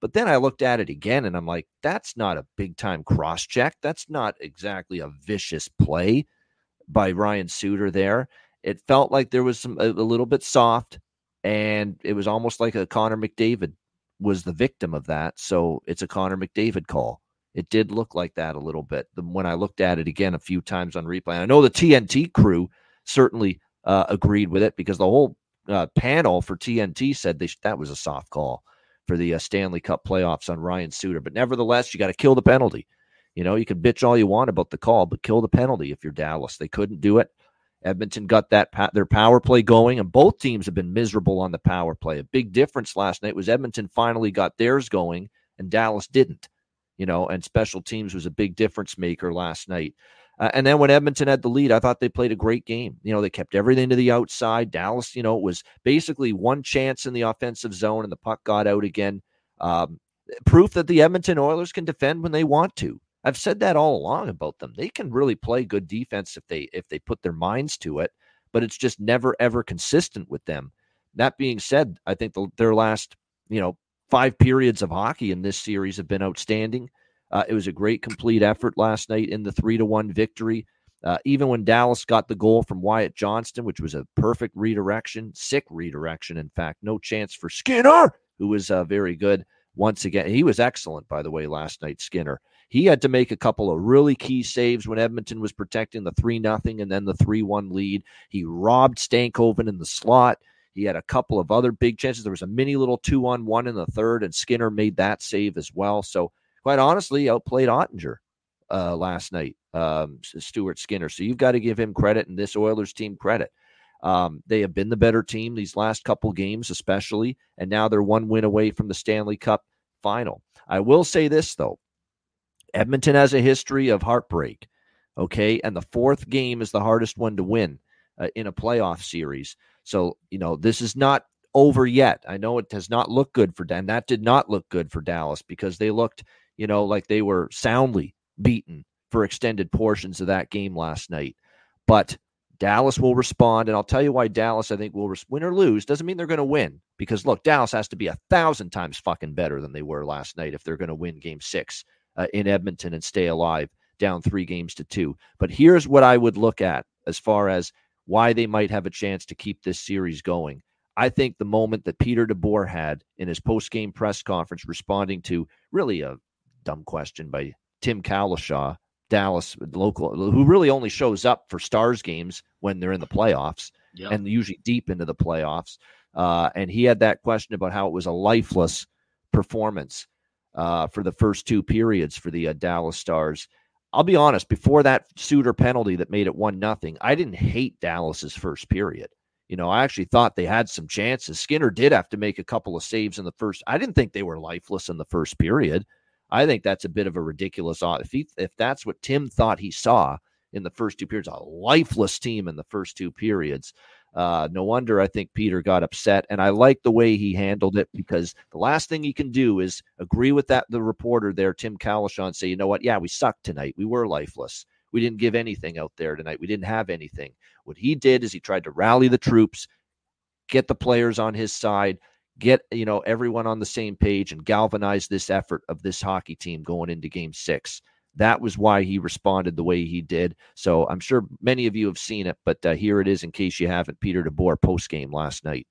But then I looked at it again, and I'm like, that's not a big-time cross-check. That's not exactly a vicious play by Ryan Suter there. It felt like there was some a, a little bit soft, and it was almost like a Connor McDavid was the victim of that. So it's a Connor McDavid call. It did look like that a little bit when I looked at it again a few times on replay. And I know the T N T crew certainly uh, agreed with it, because the whole uh, panel for T N T said they sh- that was a soft call for the uh, Stanley Cup playoffs on Ryan Suter. But nevertheless, you got to kill the penalty. You know, you can bitch all you want about the call, but kill the penalty if you're Dallas. They couldn't do it. Edmonton got that pa- their power play going, and both teams have been miserable on the power play. A big difference last night was Edmonton finally got theirs going, and Dallas didn't. You know, and special teams was a big difference maker last night. Uh, and then when Edmonton had the lead, I thought they played a great game. You know, they kept everything to the outside. Dallas, you know, was basically one chance in the offensive zone, and the puck got out again. Um, proof that the Edmonton Oilers can defend when they want to. I've said that all along about them. They can really play good defense if they if they put their minds to it, but it's just never, ever consistent with them. That being said, I think the, their last, you know, five periods of hockey in this series have been outstanding. Uh, it was a great complete effort last night in the three to one victory. Uh, even when Dallas got the goal from Wyatt Johnston, which was a perfect redirection, sick redirection, in fact, no chance for Skinner, who was uh, very good once again. He was excellent, by the way, last night, Skinner. He had to make a couple of really key saves when Edmonton was protecting the three nothing and then the three one lead. He robbed Stankoven in the slot. He had a couple of other big chances. There was a mini little two on one in the third, and Skinner made that save as well. So, quite honestly, outplayed Ottinger uh, last night, um, Stuart Skinner. So you've got to give him credit and this Oilers team credit. Um, they have been the better team these last couple games, especially, and now they're one win away from the Stanley Cup final. I will say this, though. Edmonton has a history of heartbreak, okay? And the fourth game is the hardest one to win uh, in a playoff series. So, you know, this is not over yet. I know it has not looked good for Dan. That did not look good for Dallas, because they looked, you know, like they were soundly beaten for extended portions of that game last night. But Dallas will respond, and I'll tell you why Dallas, I think, will res- win or lose. Doesn't mean they're going to win, because, look, Dallas has to be a thousand times fucking better than they were last night if they're going to win game six uh, in Edmonton and stay alive down three games to two. But here's what I would look at as far as why they might have a chance to keep this series going. I think the moment that Peter DeBoer had in his post-game press conference responding to really a dumb question by Tim Cowlishaw, Dallas local, who really only shows up for Stars games when they're in the playoffs, yep, and usually deep into the playoffs. Uh, and he had that question about how it was a lifeless performance uh, for the first two periods for the uh, Dallas Stars. I'll be honest, before that Suter penalty that made it one nothing, I didn't hate Dallas's first period. You know, I actually thought they had some chances. Skinner did have to make a couple of saves in the first. I didn't think they were lifeless in the first period. I think that's a bit of a ridiculous. If he, if that's what Tim thought he saw in the first two periods, a lifeless team in the first two periods, uh, no wonder I think Peter got upset. And I like the way he handled it, because the last thing he can do is agree with that the reporter there, Tim Cowlishaw, and say, you know what? Yeah, we sucked tonight. We were lifeless. We didn't give anything out there tonight. We didn't have anything. What he did is he tried to rally the troops, get the players on his side, get, you know, everyone on the same page, and galvanize this effort of this hockey team going into game six. That was why he responded the way he did. So I'm sure many of you have seen it, but uh, here it is in case you haven't. Peter DeBoer post-game last night.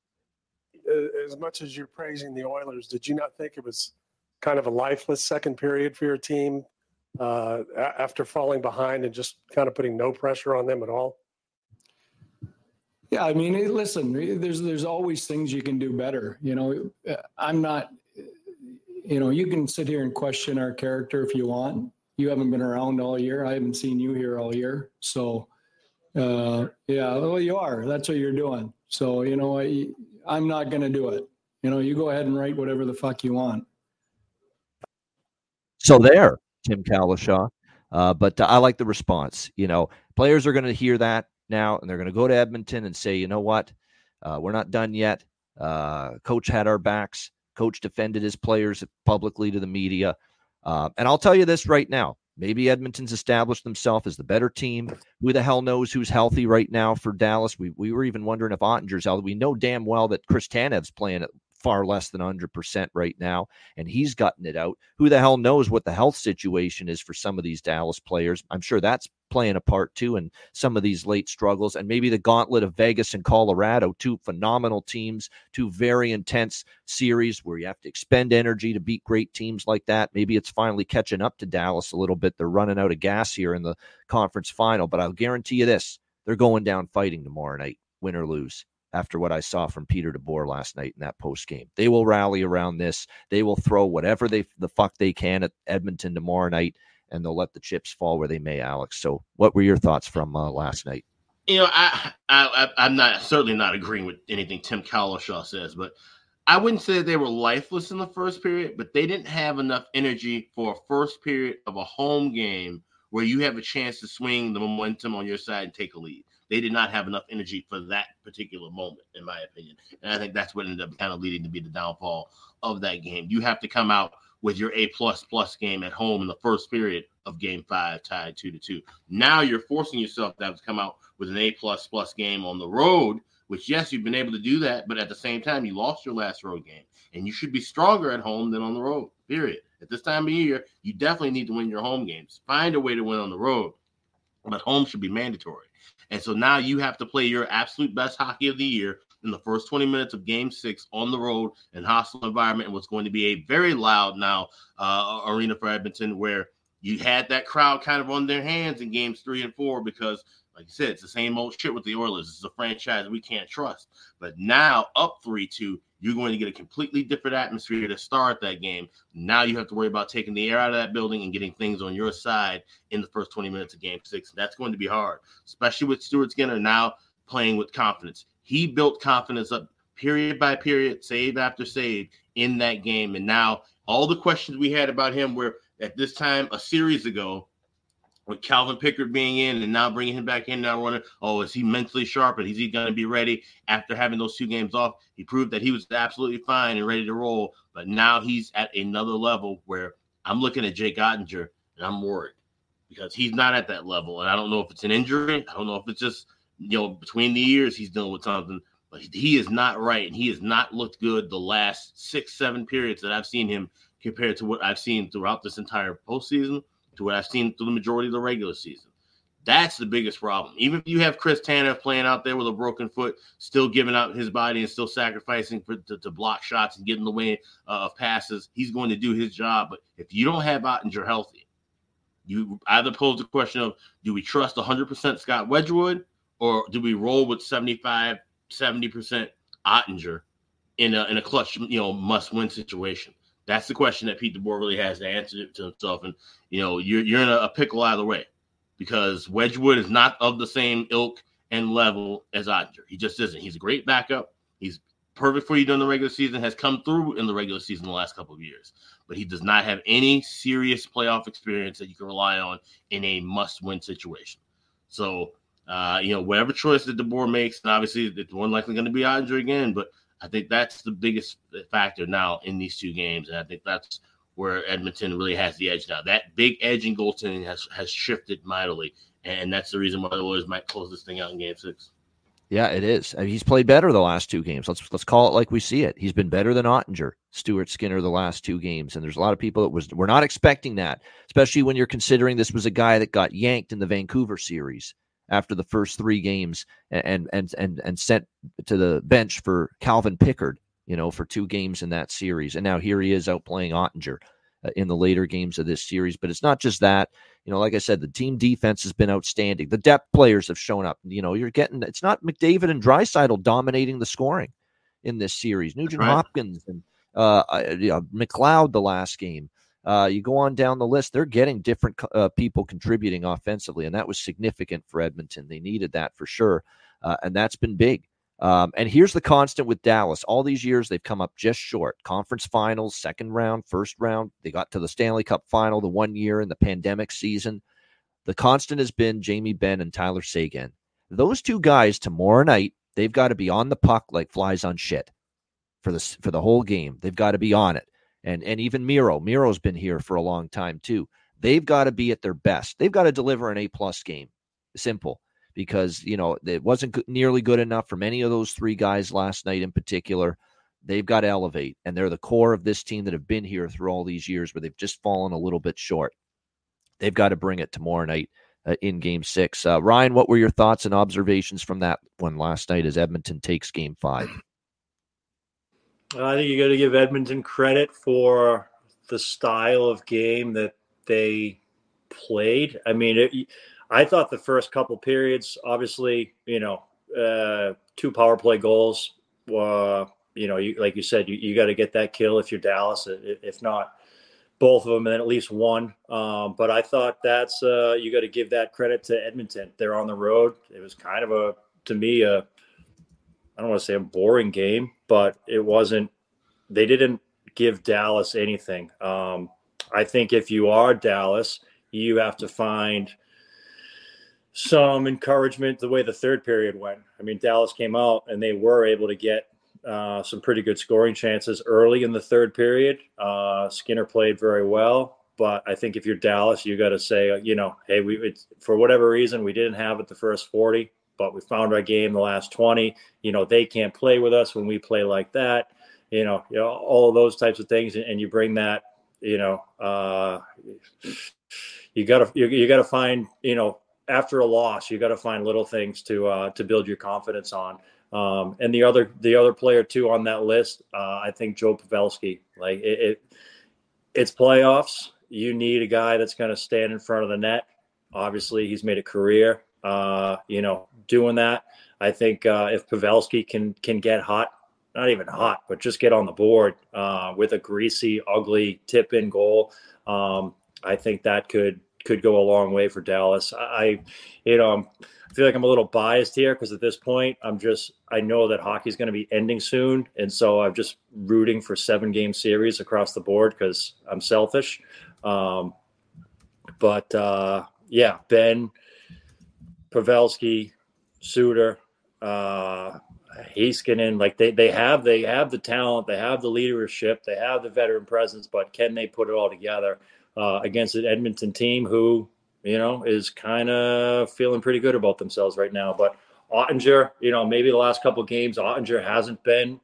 As much as you're praising the Oilers, did you not think it was kind of a lifeless second period for your team uh, after falling behind and just kind of putting no pressure on them at all? Yeah, I mean, listen, there's there's always things you can do better. You know, I'm not, you know, you can sit here and question our character if you want. You haven't been around all year. I haven't seen you here all year. So, uh, yeah, well, you are. That's what you're doing. So, you know, I, I'm not going to do it. You know, you go ahead and write whatever the fuck you want. So there, Tim Cowlishaw. Uh, but uh, I like the response. You know, players are going to hear that now, and they're going to go to Edmonton and say, you know what, uh, we're not done yet. Uh, coach had our backs. Coach defended his players publicly to the media. Uh, and I'll tell you this right now. Maybe Edmonton's established themselves as the better team. Who the hell knows who's healthy right now for Dallas? We we were even wondering if Ottinger's healthy. We know damn well that Chris Tanev's playing at far less than one hundred percent right now, and he's gotten it out. Who the hell knows what the health situation is for some of these Dallas players? I'm sure that's playing a part too, and some of these late struggles, and maybe the gauntlet of Vegas and Colorado, two phenomenal teams, two very intense series where you have to expend energy to beat great teams like that. Maybe it's finally catching up to Dallas a little bit. They're running out of gas here in the conference final, but I'll guarantee you this, they're going down fighting tomorrow night, win or lose, after what I saw from Peter DeBoer last night in that post game. They will rally around this. They will throw whatever they the fuck they can at Edmonton tomorrow night, and they'll let the chips fall where they may, Alex. So what were your thoughts from uh, last night? You know, I, I, I'm not certainly not agreeing with anything Tim Cowlishaw says, but I wouldn't say that they were lifeless in the first period, but they didn't have enough energy for a first period of a home game where you have a chance to swing the momentum on your side and take a lead. They did not have enough energy for that particular moment, in my opinion. And I think that's what ended up kind of leading to be the downfall of that game. You have to come out with your A plus plus game at home in the first period of game five, tied two to two. Now you're forcing yourself to have to come out with an A plus plus game on the road, which, yes, you've been able to do that, but at the same time, you lost your last road game. And you should be stronger at home than on the road, period. At this time of year, you definitely need to win your home games. Find a way to win on the road, but home should be mandatory. And so now you have to play your absolute best hockey of the year in the first twenty minutes of game six on the road in hostile environment, and what's going to be a very loud now uh, arena for Edmonton, where you had that crowd kind of on their hands in games three and four because, like you said, it's the same old shit with the Oilers. It's a franchise we can't trust. But now up three two, you're going to get a completely different atmosphere to start that game. Now you have to worry about taking the air out of that building and getting things on your side in the first twenty minutes of game six. That's going to be hard, especially with Stuart Skinner now playing with confidence. He built confidence up period by period, save after save in that game. And now all the questions we had about him were at this time a series ago, with Calvin Pickard being in and now bringing him back in, now running, oh, is he mentally sharp and is he going to be ready after having those two games off? He proved that he was absolutely fine and ready to roll, but now he's at another level where I'm looking at Jake Oettinger and I'm worried because he's not at that level. And I don't know if it's an injury. I don't know if it's just, you know, between the years he's dealing with something, but he is not right. And he has not looked good the last six, seven periods that I've seen him compared to what I've seen throughout this entire postseason, to what I've seen through the majority of the regular season. That's the biggest problem. Even if you have Chris Tanev playing out there with a broken foot, still giving out his body and still sacrificing for, to, to block shots and get in the way uh, of passes, he's going to do his job. But if you don't have Oettinger healthy, you either pose the question of, do we trust one hundred percent Scott Wedgwood, or do we roll with seventy-five, seventy percent Oettinger in a, in a clutch, you know, must-win situation? That's the question that Pete DeBoer really has to answer to himself. And, you know, you're, you're in a, a pickle either way because Wedgwood is not of the same ilk and level as Oettinger. He just isn't. He's a great backup. He's perfect for you during the regular season, has come through in the regular season the last couple of years. But he does not have any serious playoff experience that you can rely on in a must-win situation. So, uh, you know, whatever choice that DeBoer makes, and obviously it's more likely going to be Oettinger again, but I think that's the biggest factor now in these two games. And I think that's where Edmonton really has the edge now. That big edge in goaltending has, has shifted mightily. And that's the reason why the Oilers might close this thing out in game six. Yeah, it is. I mean, he's played better the last two games. Let's let's call it like we see it. He's been better than Oettinger, Stuart Skinner, the last two games. And there's a lot of people that was were not expecting that, especially when you're considering this was a guy that got yanked in the Vancouver series after the first three games and and and and sent to the bench for Calvin Pickard, you know, for two games in that series. And now here he is out playing Oettinger uh, in the later games of this series. But it's not just that. You know, like I said, the team defense has been outstanding. The depth players have shown up. You know, you're getting, it's not McDavid and Draisaitl dominating the scoring in this series. Nugent right. Hopkins and uh, uh, McLeod the last game. Uh, you go on down the list, they're getting different uh, people contributing offensively, and that was significant for Edmonton. They needed that for sure, uh, and that's been big. Um, and here's the constant with Dallas. All these years, they've come up just short. Conference finals, second round, first round. They got to the Stanley Cup final the one year in the pandemic season. The constant has been Jamie Benn and Tyler Seguin. Those two guys tomorrow night, they've got to be on the puck like flies on shit for the, for the whole game. They've got to be on it. And and even Miro. Miro's been here for a long time, too. They've got to be at their best. They've got to deliver an A-plus game. Simple. Because, you know, it wasn't nearly good enough for many of those three guys last night in particular. they've got to elevate, and they're the core of this team that have been here through all these years, but they've just fallen a little bit short. They've got to bring it tomorrow night uh, in Game Six. Uh, Ryan, what were your thoughts and observations from that one last night as Edmonton takes Game Five? I think you got to give Edmonton credit for the style of game that they played. I mean, it, I thought the first couple periods, obviously, you know, uh, two power play goals. Uh, you know, you, like you said, you, you got to get that kill if you're Dallas. If not, both of them, and then at least one. Um, but I thought that's uh, you got to give that credit to Edmonton. They're on the road. It was kind of a, to me, a I don't want to say a boring game, but it wasn't. They didn't give Dallas anything. Um, I think if you are Dallas, you have to find some encouragement the way the third period went. I mean, Dallas came out and they were able to get uh, some pretty good scoring chances early in the third period. Uh, Skinner played very well, but I think if you're Dallas, you got to say, you know, hey, we it's, for whatever reason we didn't have it the first forty, but we found our game the last twenty. You know, they can't play with us when we play like that. You know, you know all of those types of things, and you bring that. You know, uh, you got to you, you got to find, you know, after a loss, you got to find little things to uh, to build your confidence on. Um, and the other the other player too on that list, uh, I think Joe Pavelski. Like it, it, it's playoffs. You need a guy that's going to stand in front of the net. Obviously, he's made a career, uh, you know, doing that. I think uh, if Pavelski can can get hot, not even hot, but just get on the board uh, with a greasy, ugly tip-in goal, um, I think that could could go a long way for Dallas. I, you know, I feel like I'm a little biased here because at this point, I'm just, I know that hockey's going to be ending soon. And so I'm just rooting for seven game series across the board because I'm selfish. Um, but uh, yeah, Ben, Pavelski, Suter, uh, Heiskanen, like they, they have, they have the talent, they have the leadership, they have the veteran presence, but can they put it all together uh, against an Edmonton team who, you know, is kind of feeling pretty good about themselves right now. But Ottinger, you know, maybe the last couple of games, Ottinger hasn't been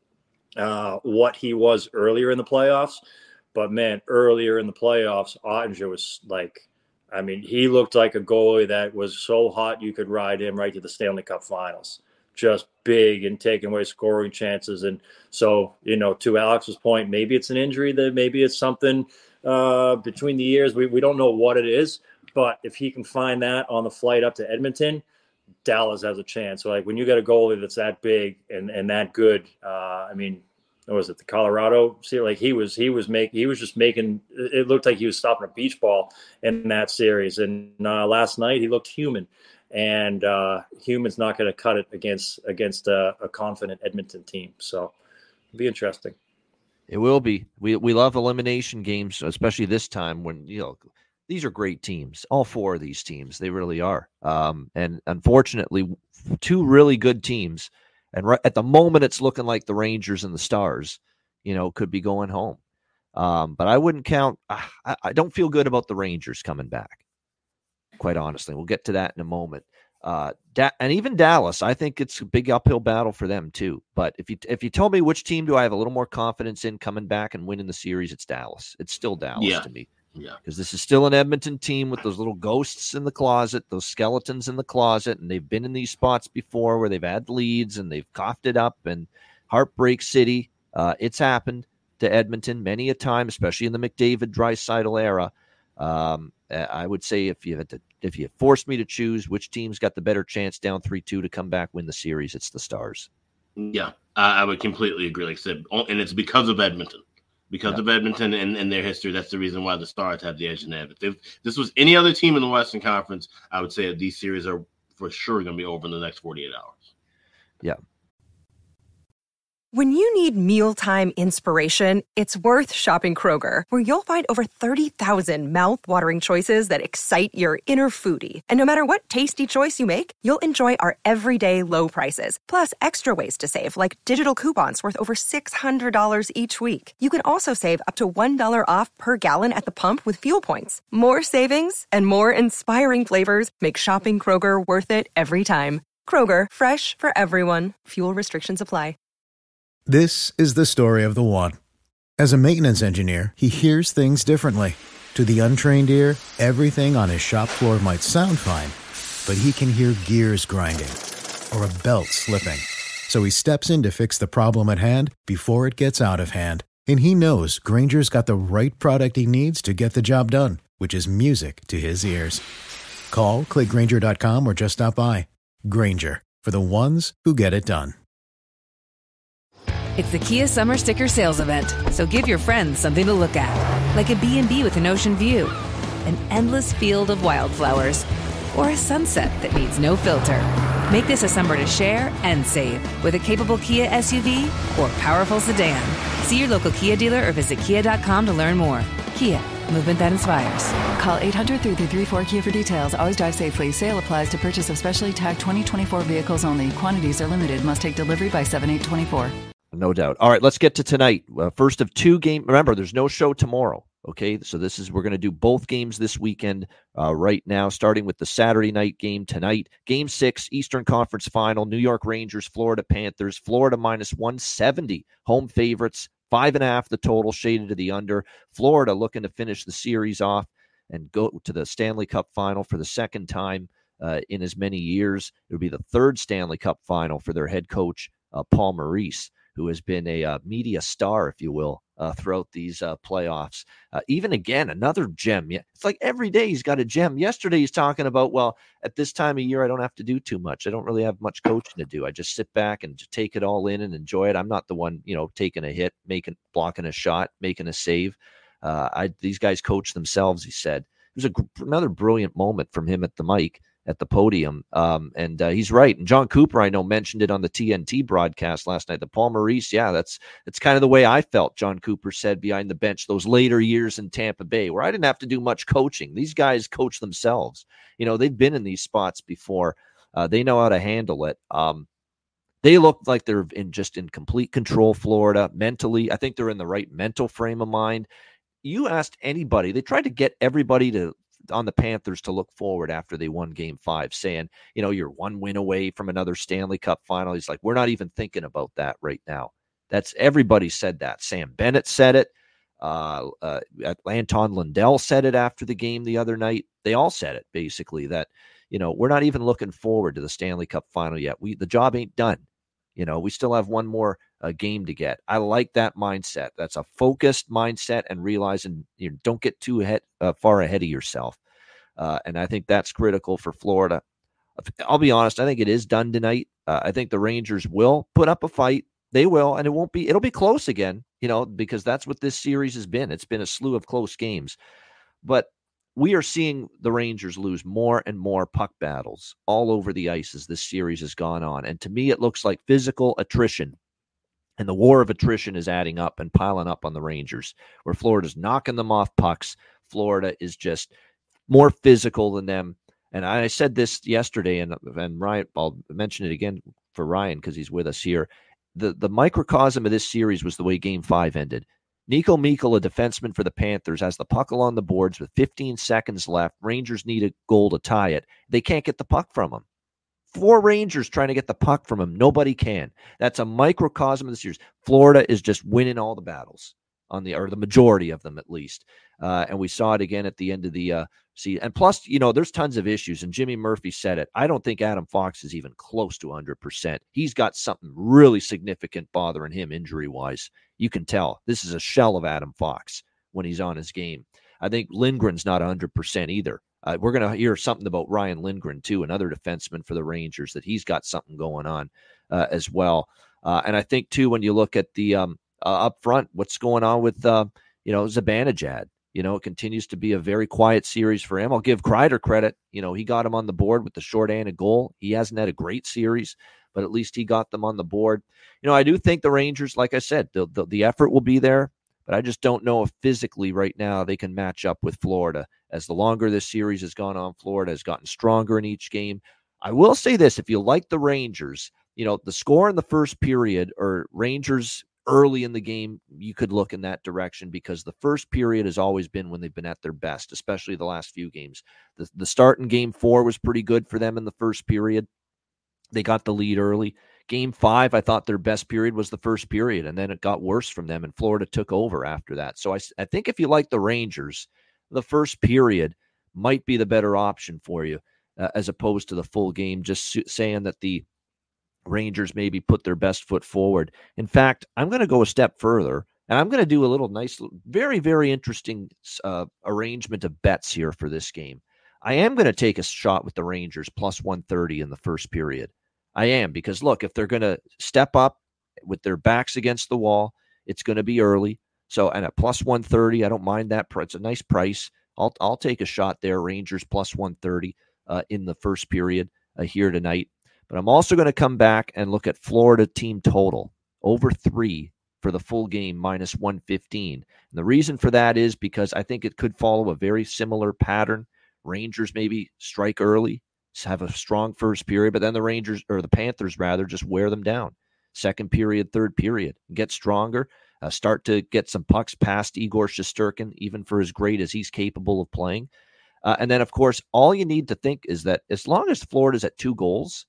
uh, what he was earlier in the playoffs. But, man, earlier in the playoffs, Ottinger was like, I mean, he looked like a goalie that was so hot you could ride him right to the Stanley Cup Finals. Just big and taking away scoring chances. And so, you know, to Alex's point, maybe it's an injury, that maybe it's something uh, between the years. We, we don't know what it is. But if he can find that on the flight up to Edmonton, Dallas has a chance. So, like, when you got a goalie that's that big and, and that good, uh, I mean, what was it, the Colorado? See, like he was, he was making, he was just making. It looked like he was stopping a beach ball in that series. And uh, last night he looked human, and uh, human's not going to cut it against against a, a confident Edmonton team. So, it'll be interesting. It will be. We we love elimination games, especially this time when, you know, these are great teams. All four of these teams, they really are. Um, and unfortunately, two really good teams. And right at the moment, it's looking like the Rangers and the Stars, you know, could be going home. Um, but I wouldn't count. I, I don't feel good about the Rangers coming back, quite honestly. We'll get to that in a moment. Uh, da- and even Dallas, I think it's a big uphill battle for them too. But if you if you tell me which team do I have a little more confidence in coming back and winning the series, it's Dallas. It's still Dallas yeah. to me. Yeah, because this is still an Edmonton team with those little ghosts in the closet, those skeletons in the closet, and they've been in these spots before where they've had leads and they've coughed it up. And Heartbreak City, uh, it's happened to Edmonton many a time, especially in the McDavid Draisaitl era. Um, I would say if you had to, if you forced me to choose which team's got the better chance down three two to come back win the series, it's the Stars. Yeah, I would completely agree. Like I said, and it's because of Edmonton. Because yeah. of Edmonton and, and their history, that's the reason why the Stars have the edge in that. If this was any other team in the Western Conference, I would say that these series are for sure going to be over in the next forty-eight hours. Yeah. When you need mealtime inspiration, it's worth shopping Kroger, where you'll find over thirty thousand mouth-watering choices that excite your inner foodie. And no matter what tasty choice you make, you'll enjoy our everyday low prices, plus extra ways to save, like digital coupons worth over six hundred dollars each week. You can also save up to one dollar off per gallon at the pump with fuel points. More savings and more inspiring flavors make shopping Kroger worth it every time. Kroger, fresh for everyone. Fuel restrictions apply. This is the story of the one. As a maintenance engineer, he hears things differently. To the untrained ear, everything on his shop floor might sound fine, but he can hear gears grinding or a belt slipping. So he steps in to fix the problem at hand before it gets out of hand. And he knows Grainger's got the right product he needs to get the job done, which is music to his ears. Call, click Grainger dot com, or just stop by. Grainger, for the ones who get it done. It's the Kia Summer Sticker Sales Event, so give your friends something to look at, like a B and B with an ocean view, an endless field of wildflowers, or a sunset that needs no filter. Make this a summer to share and save with a capable Kia S U V or powerful sedan. See your local Kia dealer or visit kia dot com to learn more. Kia, movement that inspires. Call eight hundred, three three three, four Kia for details. Always drive safely. Sale applies to purchase of specially tagged twenty twenty-four vehicles only. Quantities are limited. Must take delivery by seven eight twenty-four. No doubt. All right, let's get to tonight. Uh, first of two games. Remember, there's no show tomorrow. Okay, so this is, we're going to do both games this weekend uh, right now, starting with the Saturday night game tonight. Game six, Eastern Conference Final, New York Rangers, Florida Panthers. Florida minus one seventy, home favorites, five and a half the total, shaded to the under. Florida looking to finish the series off and go to the Stanley Cup Final for the second time uh, in as many years. It would be the third Stanley Cup Final for their head coach, uh, Paul Maurice, who has been a uh, media star, if you will, uh, throughout these uh, playoffs. Uh, even again, another gem. Yeah, it's like every day he's got a gem. Yesterday he's talking about, well, at this time of year, I don't have to do too much. I don't really have much coaching to do. I just sit back and just take it all in and enjoy it. I'm not the one, you know, taking a hit, making, blocking a shot, making a save. Uh, I these guys coach themselves, he said. It was a, another brilliant moment from him at the mic, at the podium. Um, and uh, he's right. And John Cooper, I know, mentioned it on the T N T broadcast last night. The Paul Maurice, yeah, that's that's kind of the way I felt, John Cooper said behind the bench those later years in Tampa Bay, where I didn't have to do much coaching. These guys coach themselves. You know, they've been in these spots before. Uh, they know how to handle it. Um, they look like they're in just in complete control, Florida, mentally. I think they're in the right mental frame of mind. You asked anybody, they tried to get everybody to on the Panthers to look forward after they won game five, saying, you know, you're one win away from another Stanley Cup final. He's like, we're not even thinking about that right now. That's everybody said that. Sam Bennett said it. Uh, uh, Anton Lundell said it after the game the other night. They all said it basically that, you know, we're not even looking forward to the Stanley Cup final yet. We, the job ain't done. You know, we still have one more uh, game to get. I like that mindset. That's a focused mindset and realizing you know, don't get too ahead, uh, far ahead of yourself. Uh, and I think that's critical for Florida. I'll be honest. I think it is done tonight. Uh, I think the Rangers will put up a fight. They will, and it won't be, it'll be close again, you know, because that's what this series has been. It's been a slew of close games. But we are seeing the Rangers lose more and more puck battles all over the ice as this series has gone on. And to me, it looks like physical attrition. And the war of attrition is adding up and piling up on the Rangers, where Florida's knocking them off pucks. Florida is just more physical than them. And I said this yesterday, and, and Ryan, I'll mention it again for Ryan because he's with us here. The, the microcosm of this series was the way game five ended. Nico Mikkel, a defenseman for the Panthers, has the puck along the boards with fifteen seconds left. Rangers need a goal to tie it. They can't get the puck from him. Four Rangers trying to get the puck from him. Nobody can. That's a microcosm of the series. Florida is just winning all the battles, on the or the majority of them at least. Uh, and we saw it again at the end of the uh, season. And plus, you know, there's tons of issues. And Jimmy Murphy said it. I don't think Adam Fox is even close to one hundred percent. He's got something really significant bothering him injury-wise. You can tell. This is a shell of Adam Fox when he's on his game. I think Lindgren's not one hundred percent either. Uh, we're going to hear something about Ryan Lindgren, too, another defenseman for the Rangers, that he's got something going on uh, as well. Uh, and I think, too, when you look at the um, uh, up front, what's going on with, uh, you know, Zibanejad. You know, it continues to be a very quiet series for him. I'll give Kreider credit. You know, he got him on the board with the short-handed goal. He hasn't had a great series, but at least he got them on the board. You know, I do think the Rangers, like I said, the, the, the effort will be there, but I just don't know if physically right now they can match up with Florida. As the longer this series has gone on, Florida has gotten stronger in each game. I will say this, if you like the Rangers, you know, the score in the first period or Rangers early in the game, you could look in that direction because the first period has always been when they've been at their best, especially the last few games. The, the start in game four was pretty good for them in the first period. They got the lead early. Game five, I thought their best period was the first period, and then it got worse from them, and Florida took over after that. So I, I think if you like the Rangers, the first period might be the better option for you, uh, as opposed to the full game, just su- saying that the Rangers maybe put their best foot forward. In fact, I'm going to go a step further, and I'm going to do a little nice, very, very interesting uh, arrangement of bets here for this game. I am going to take a shot with the Rangers plus one thirty in the first period. I am, because look, if they're going to step up with their backs against the wall, it's going to be early. So, and at plus one thirty, I don't mind that. It's a nice price. I'll I'll take a shot there. Rangers plus one thirty uh, in the first period uh, here tonight. But I'm also going to come back and look at Florida team total over three for the full game, minus one fifteen. And the reason for that is because I think it could follow a very similar pattern. Rangers maybe strike early, have a strong first period, but then the Rangers, or the Panthers rather, just wear them down. Second period, third period, get stronger, uh, start to get some pucks past Igor Shesterkin, even for as great as he's capable of playing. Uh, and then, of course, all you need to think is that as long as Florida's at two goals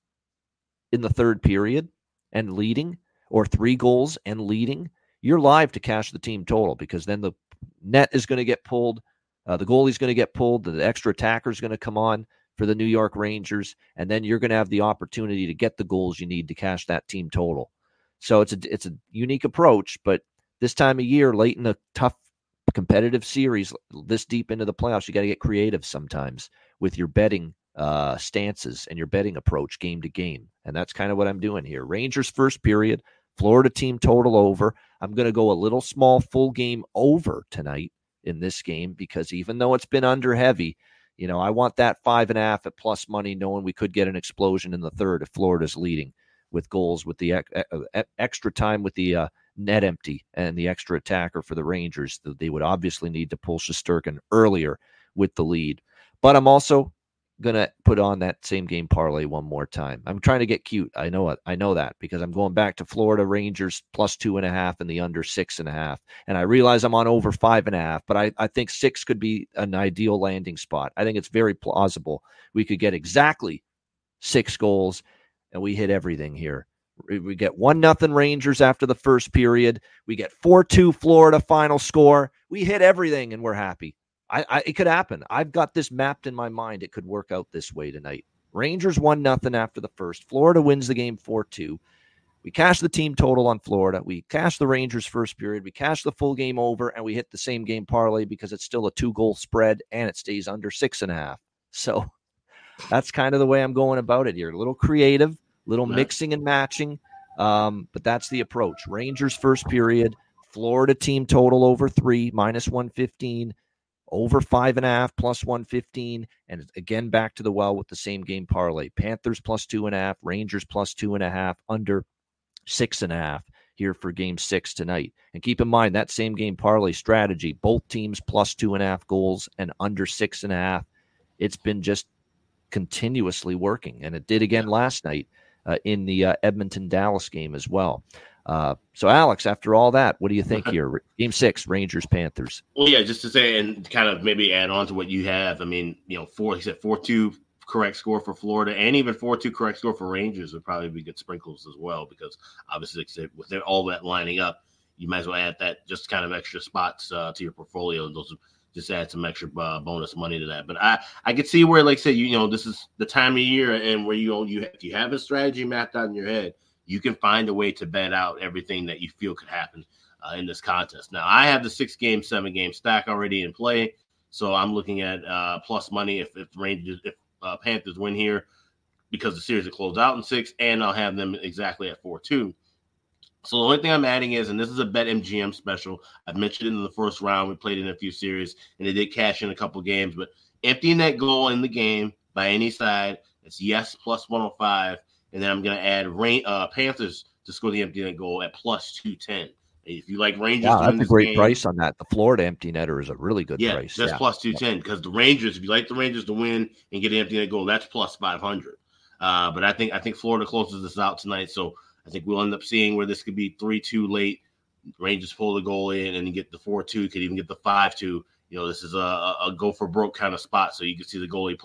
in the third period and leading, or three goals and leading, you're live to cash the team total, because then the net is going to get pulled, uh, the goalie's going to get pulled, the extra attacker is going to come on for the New York Rangers, and then you're going to have the opportunity to get the goals you need to cash that team total. So it's a it's a unique approach, but this time of year, late in a tough competitive series, this deep into the playoffs, you got to get creative sometimes with your betting uh, stances and your betting approach game to game. And that's kind of what I'm doing here. Rangers first period, Florida team total over. I'm going to go a little small full game over tonight in this game, because even though it's been under heavy, you know, I want that five and a half at plus money, knowing we could get an explosion in the third if Florida's leading with goals, with the ex- extra time with the uh, net empty and the extra attacker for the Rangers. They would obviously need to pull Shesterkin earlier with the lead. But I'm also going to put on that same game parlay one more time. I'm trying to get cute. I know it. I know that, because I'm going back to Florida Rangers plus two and a half and the under six and a half. And I realize I'm on over five and a half, but I, I think six could be an ideal landing spot. I think it's very plausible. We could get exactly six goals, and we hit everything here. We get one nothing Rangers after the first period. We get four two Florida final score. We hit everything, and we're happy. I, I, it could happen. I've got this mapped in my mind. It could work out this way tonight. Rangers one nothing after the first. Florida wins the game four two. We cash the team total on Florida. We cash the Rangers first period. We cash the full game over, and we hit the same game parlay because it's still a two-goal spread, and it stays under six and a half. So that's kind of the way I'm going about it here. A little creative, little mixing and matching, um, but that's the approach. Rangers first period, Florida team total over three, minus one fifteen. Over five and a half, plus one fifteen, and again back to the well with the same game parlay. Panthers plus two and a half, Rangers plus two and a half, under six and a half here for game six tonight. And keep in mind that same game parlay strategy, both teams plus two and a half goals and under six and a half. It's been just continuously working, and it did again last night uh, in the uh, Edmonton-Dallas game as well. Uh, so, Alex, after all that, what do you think here? Game six, Rangers, Panthers. Well, yeah, just to say and kind of maybe add on to what you have. I mean, you know, four, he said four two correct score for Florida, and even four two correct score for Rangers would probably be good sprinkles as well, because obviously with all that lining up, you might as well add that just kind of extra spots uh, to your portfolio, and those just add some extra uh, bonus money to that. But I, I could see where, like I said, you, you know, this is the time of year, and where you know, you if you have a strategy mapped out in your head, you can find a way to bet out everything that you feel could happen uh, in this contest. Now, I have the six-game, seven-game stack already in play, so I'm looking at uh, plus money if if Rangers, if uh, Panthers win here, because the series will close out in six, and I'll have them exactly at four two. So the only thing I'm adding is, and this is a BetMGM special. I've mentioned it in the first round. We played it in a few series, and it did cash in a couple games. But empty net goal in the game by any side, it's yes plus one oh five. And then I'm going to add Rain, uh, Panthers to score the empty net goal at plus two ten. If you like Rangers, wow, that's a great game, price on that. The Florida empty netter is a really good yeah, price. That's yeah, plus two ten, because the Rangers, if you like the Rangers to win and get an empty net goal, that's plus five hundred. Uh, but I think I think Florida closes this out tonight, so I think we'll end up seeing where this could be three two late. Rangers pull the goal in and get the four two, could even get the five two. You know, this is a, a go for broke kind of spot, so you can see the goalie pull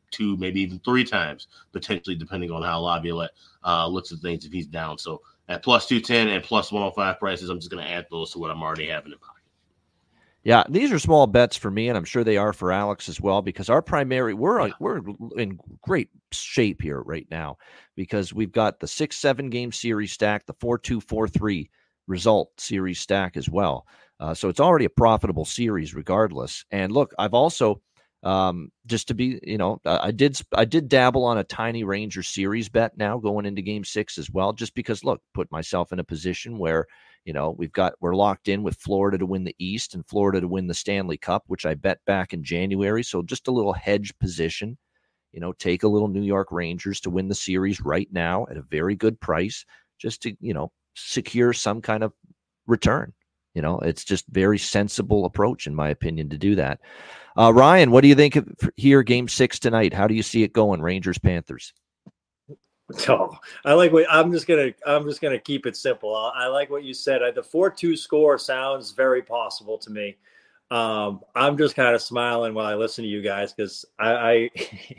two, maybe even three times, potentially, depending on how Laviolette uh, looks at things if he's down. So at plus two ten and plus one oh five prices, I'm just going to add those to what I'm already having in pocket. Yeah, these are small bets for me, and I'm sure they are for Alex as well, because our primary, we're yeah. we're in great shape here right now, because we've got the six seven game series stack, the four two four three result series stack as well. Uh, so it's already a profitable series regardless. And look, I've also um, just to be, you know, I did I did dabble on a tiny Ranger series bet now going into game six as well, just because, look, put myself in a position where, you know, we've got, we're locked in with Florida to win the East and Florida to win the Stanley Cup, which I bet back in January. So just a little hedge position, you know, take a little New York Rangers to win the series right now at a very good price, just to, you know, secure some kind of return. You know, it's just very sensible approach, in my opinion, to do that. Uh, Ryan, what do you think of here, game six tonight? How do you see it going, Rangers Panthers? Oh, I like what I'm just gonna. I'm just gonna keep it simple. I, I like what you said. I, the four two score sounds very possible to me. Um, I'm just kind of smiling while I listen to you guys, because I, I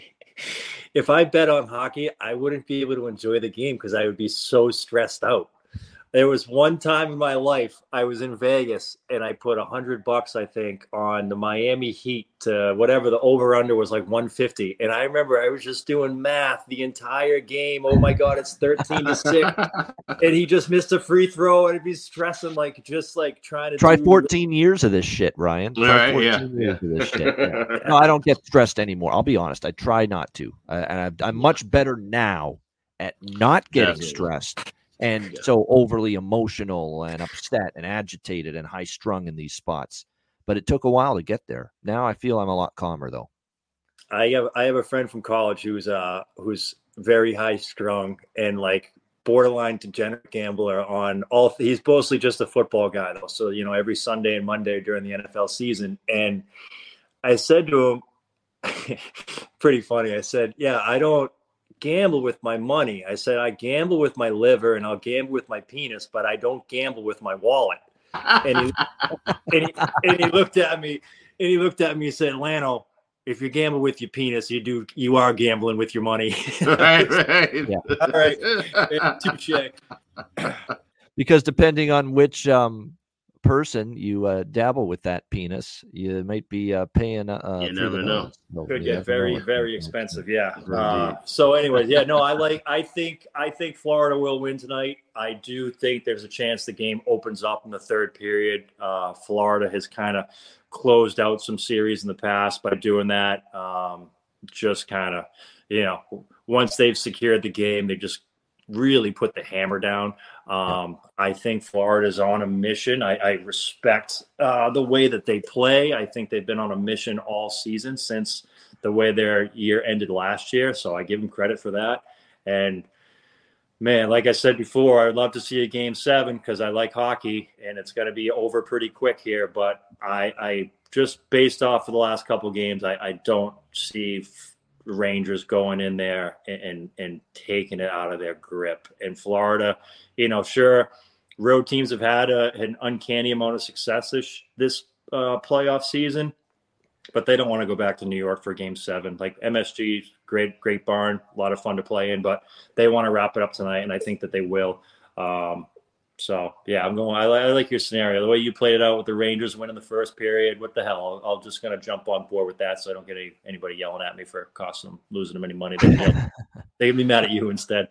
if I bet on hockey, I wouldn't be able to enjoy the game because I would be so stressed out. There was one time in my life I was in Vegas and I put a hundred bucks, I think, on the Miami Heat to whatever the over under was, like one fifty. And I remember I was just doing math the entire game. Oh my God, it's thirteen to six. And he just missed a free throw, and I'd be stressing, like, just like trying to try fourteen years of this shit, Ryan. Try right, fourteen yeah. years yeah. of this shit. Yeah. No, I don't get stressed anymore. I'll be honest. I try not to. I, and I'm much better now at not getting Definitely. stressed. And so overly emotional and upset and agitated and high strung in these spots. But it took a while to get there. Now I feel I'm a lot calmer, though. I have I have a friend from college who's uh who's very high strung and like borderline degenerate gambler on all. He's mostly just a football guy, though. So, you know, every Sunday and Monday during the N F L season. And I said to him, pretty funny. I said, yeah, I don't gamble with my money. I said, I gamble with my liver and I'll gamble with my penis, but I don't gamble with my wallet. And he, and he, and he looked at me and he looked at me and said, Lano, if you gamble with your penis, you do, you are gambling with your money. Right, right. Yeah. All right. Yeah, touche. Because depending on which um, person you uh, dabble with that penis, you might be uh, paying. Uh, You never know. So Could you get never very, know. very expensive. Yeah. Indeed. Uh, so anyways, yeah, no, I like, I think, I think Florida will win tonight. I do think there's a chance the game opens up in the third period. Uh, Florida has kind of closed out some series in the past by doing that. Um, just kind of, you know, once they've secured the game, they just really put the hammer down. Um, I think Florida's on a mission. I, I respect uh, the way that they play. I think they've been on a mission all season since the way their year ended last year. So I give them credit for that. And man, like I said before, I'd love to see a game seven because I like hockey and it's going to be over pretty quick here. But I, I just based off of the last couple of games, I, I don't see Rangers going in there and, and and taking it out of their grip. And Florida, you know, sure, road teams have had a, an uncanny amount of success this this uh, playoff season, but they don't want to go back to New York for Game Seven. Like M S G, great great barn, a lot of fun to play in, but they want to wrap it up tonight, and I think that they will. Um, So, yeah, I'm going. I, I like your scenario. The way you played it out with the Rangers winning the first period, what the hell? I'll, I'll just going to jump on board with that so I don't get any, anybody yelling at me for costing them, losing them any money. They can they be mad at you instead.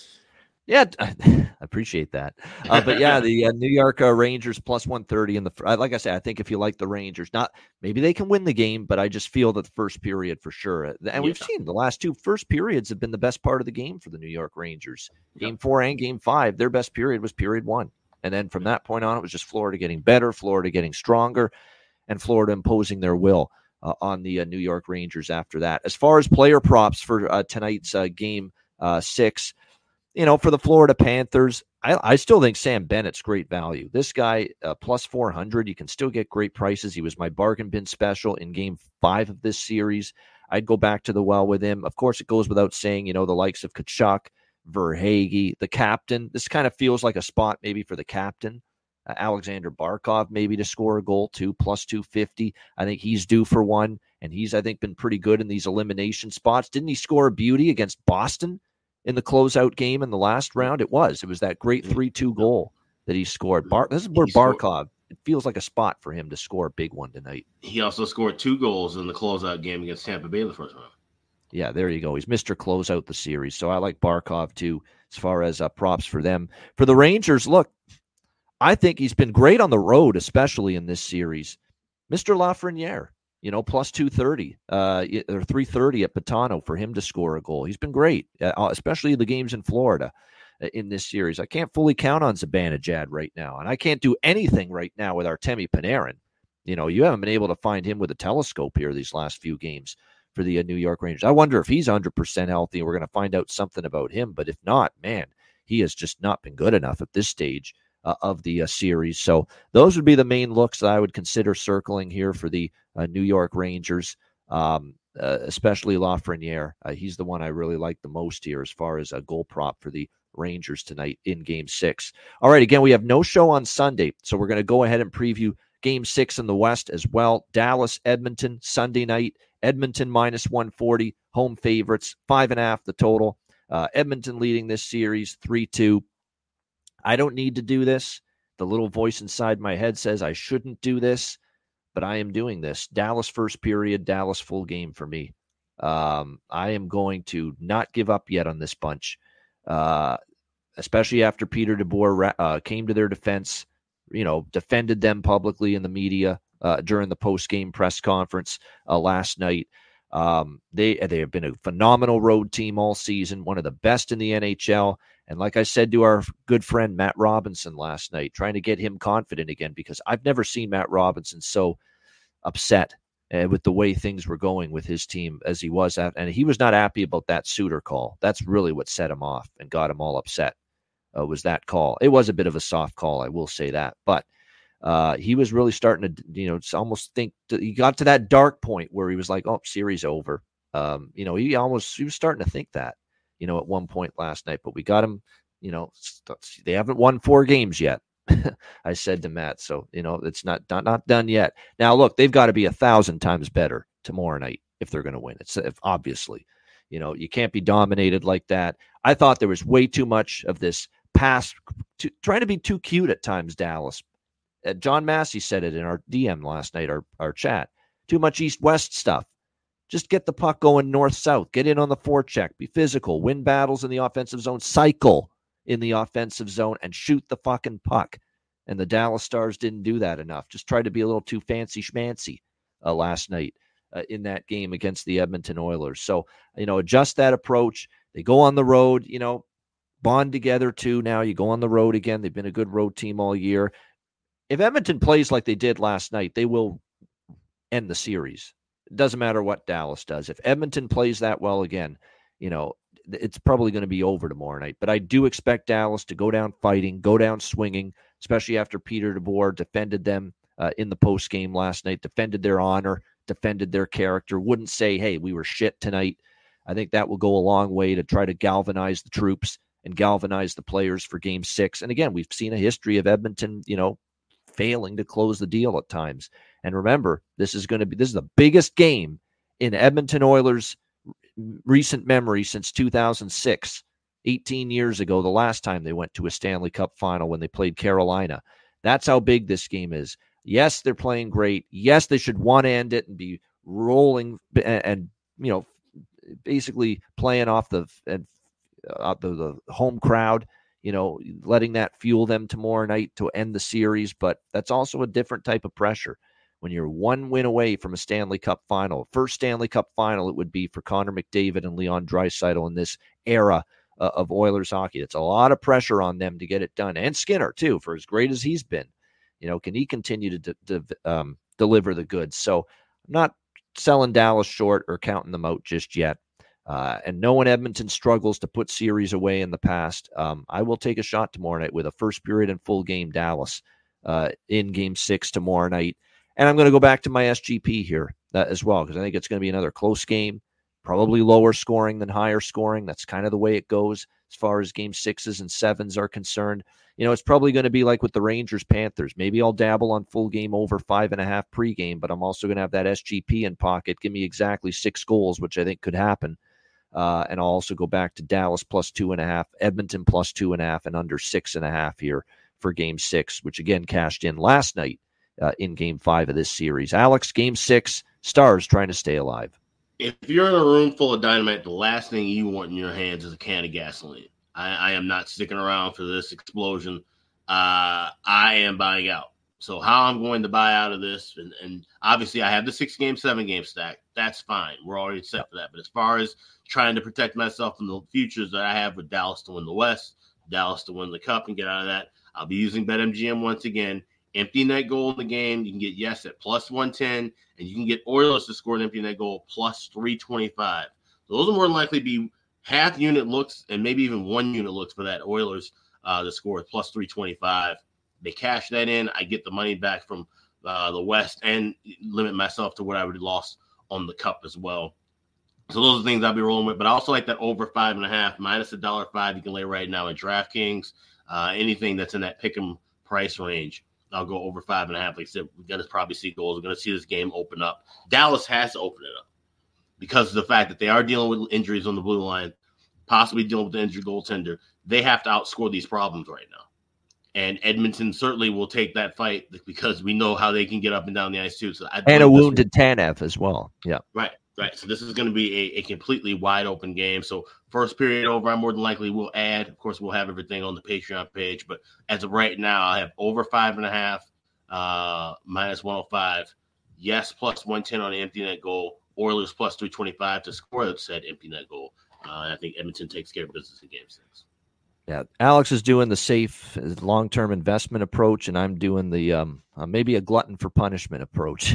Yeah, I appreciate that. Uh, but yeah, the uh, New York uh, Rangers plus one thirty in the – like I said, I think if you like the Rangers, not maybe they can win the game, but I just feel that the first period for sure. And yeah. we've seen the last two first periods have been the best part of the game for the New York Rangers. Game yep. four and game five, their best period was period one. And then from that point on, it was just Florida getting better, Florida getting stronger, and Florida imposing their will uh, on the uh, New York Rangers after that. As far as player props for uh, tonight's uh, game uh, six, you know, for the Florida Panthers, I, I still think Sam Bennett's great value. This guy, uh, plus four hundred, you can still get great prices. He was my bargain bin special in game five of this series. I'd go back to the well with him. Of course, it goes without saying, you know, the likes of Tkachuk, Verhaeghe, the captain. This kind of feels like a spot maybe for the captain uh, Alexander Barkov maybe to score a goal too, plus two fifty. I think he's due for one, and he's, I think, been pretty good in these elimination spots. Didn't he score a beauty against Boston in the closeout game in the last round? It was. It was that great three two goal that he scored. Bar- this is where Barkov, it feels like a spot for him to score a big one tonight. He also scored two goals in the closeout game against Tampa Bay the first round. Yeah, there you go. He's Mister Closeout the series. So I like Barkov, too, as far as uh, props for them. For the Rangers, look, I think he's been great on the road, especially in this series. Mister Lafreniere, you know, plus two thirty, uh, or three thirty at Patano for him to score a goal. He's been great, uh, especially the games in Florida uh, in this series. I can't fully count on Zibanejad right now, and I can't do anything right now with Artemi Panarin. You know, you haven't been able to find him with a telescope here these last few games for the uh, New York Rangers. I wonder if he's one hundred percent healthy. We're going to find out something about him. But if not, man, he has just not been good enough at this stage uh, of the uh, series. So those would be the main looks that I would consider circling here for the uh, New York Rangers, um, uh, especially Lafreniere. Uh, he's the one I really like the most here as far as a goal prop for the Rangers tonight in Game six. All right, again, we have no show on Sunday, so we're going to go ahead and preview Game six in the West as well. Dallas, Edmonton, Sunday night. Edmonton minus one forty, home favorites, five and a half the total. Uh, Edmonton leading this series three two. I don't need to do this. The little voice inside my head says I shouldn't do this, but I am doing this. Dallas first period, Dallas full game for me. Um, I am going to not give up yet on this bunch, uh, especially after Peter DeBoer uh, came to their defense, you know, defended them publicly in the media. Uh, during the post-game press conference uh, last night. Um, they they have been a phenomenal road team all season, one of the best in the N H L. And like I said to our good friend Matt Robinson last night, trying to get him confident again, because I've never seen Matt Robinson so upset uh, with the way things were going with his team as he was at. And he was not happy about that Suter call. That's really what set him off and got him all upset, uh, was that call. It was a bit of a soft call, I will say that. But Uh, he was really starting to, you know, almost think to, he got to that dark point where he was like, oh, series over. Um, you know, he almost, he was starting to think that, you know, at one point last night, but we got him, you know, st- they haven't won four games yet. I said to Matt, so, you know, it's not, not, not done yet. Now, look, they've got to be a thousand times better tomorrow night if they're going to win. It's if, obviously, you know, you can't be dominated like that. I thought there was way too much of this pass, to, trying to be too cute at times, Dallas. Uh, John Massey said it in our D M last night, our, our chat. Too much east-west stuff. Just get the puck going north-south. Get in on the forecheck. Be physical. Win battles in the offensive zone. Cycle in the offensive zone and shoot the fucking puck. And the Dallas Stars didn't do that enough. Just tried to be a little too fancy-schmancy uh, last night uh, in that game against the Edmonton Oilers. So, you know, adjust that approach. They go on the road, you know, bond together too now. You go on the road again. They've been a good road team all year. If Edmonton plays like they did last night, they will end the series. It doesn't matter what Dallas does. If Edmonton plays that well again, you know, it's probably going to be over tomorrow night. But I do expect Dallas to go down fighting, go down swinging, especially after Peter DeBoer defended them uh, in the postgame last night, defended their honor, defended their character, wouldn't say, hey, we were shit tonight. I think that will go a long way to try to galvanize the troops and galvanize the players for game six. And again, we've seen a history of Edmonton, you know, failing to close the deal at times. And remember, this is going to be, this is the biggest game in Edmonton Oilers recent memory since two thousand six, eighteen years ago, the last time they went to a Stanley Cup final when they played Carolina. That's how big this game is. Yes, they're playing great. Yes, they should want to end it and be rolling and, and you know, basically playing off the, uh, the, the home crowd, you know, letting that fuel them tomorrow night to end the series. But that's also a different type of pressure when you're one win away from a Stanley Cup final. First Stanley Cup final it would be for Connor McDavid and Leon Draisaitl in this era uh, of Oilers hockey. It's a lot of pressure on them to get it done. And Skinner, too, for as great as he's been. You know, can he continue to de- de- um, deliver the goods? So I'm not selling Dallas short or counting them out just yet. Uh, and no one Edmonton struggles to put series away in the past. Um, I will take a shot tomorrow night with a first period and full game Dallas uh, in game six tomorrow night. And I'm going to go back to my S G P here uh, as well, because I think it's going to be another close game. probably lower scoring than higher scoring. That's kind of the way it goes as far as game sixes and sevens are concerned. You know, it's probably going to be like with the Rangers Panthers. Maybe I'll dabble on full game over five and a half pregame, but I'm also going to have that S G P in pocket. Give me exactly six goals, which I think could happen. Uh, and I'll also go back to Dallas plus two and a half, Edmonton plus two and a half, and under six and a half here for game six, which again cashed in last night uh, in game five of this series. Alex, game six, Stars trying to stay alive. If you're in a room full of dynamite, the last thing you want in your hands is a can of gasoline. I, I am not sticking around for this explosion. Uh, I am buying out. So how I'm going to buy out of this, and, and obviously I have the six game, seven game stack. That's fine. We're already set for that. But as far as trying to protect myself from the futures that I have with Dallas to win the West, Dallas to win the Cup and get out of that, I'll be using BetMGM once again. Empty net goal in the game, you can get yes at plus one ten, and you can get Oilers to score an empty net goal plus three twenty-five. So those will more than likely be half unit looks and maybe even one unit looks for that Oilers uh, to score at plus three twenty-five. They cash that in. I get the money back from uh, the West and limit myself to what I would have lost on the Cup as well. So those are things I'll be rolling with. But I also like that over five and a half, minus a dollar five you can lay right now at DraftKings. Uh, anything that's in that pick 'em price range, I'll go over five and a half. Like I said, we're going to probably see goals. We're going to see this game open up. Dallas has to open it up because of the fact that they are dealing with injuries on the blue line, possibly dealing with the injured goaltender. They have to outscore these problems right now. And Edmonton certainly will take that fight because we know how they can get up and down the ice too. So I and a wounded Tanev as well. Yeah. Right, right. So this is going to be a, a completely wide open game. So first period over, I more than likely will add. Of course, we'll have everything on the Patreon page. But as of right now, I have over five and a half, uh, minus one oh five. Yes, plus one ten on the empty net goal. Oilers plus three twenty-five to score that said empty net goal. Uh, I think Edmonton takes care of business in game six. Yeah, Alex is doing the safe long-term investment approach, and I'm doing the um, uh, maybe a glutton for punishment approach.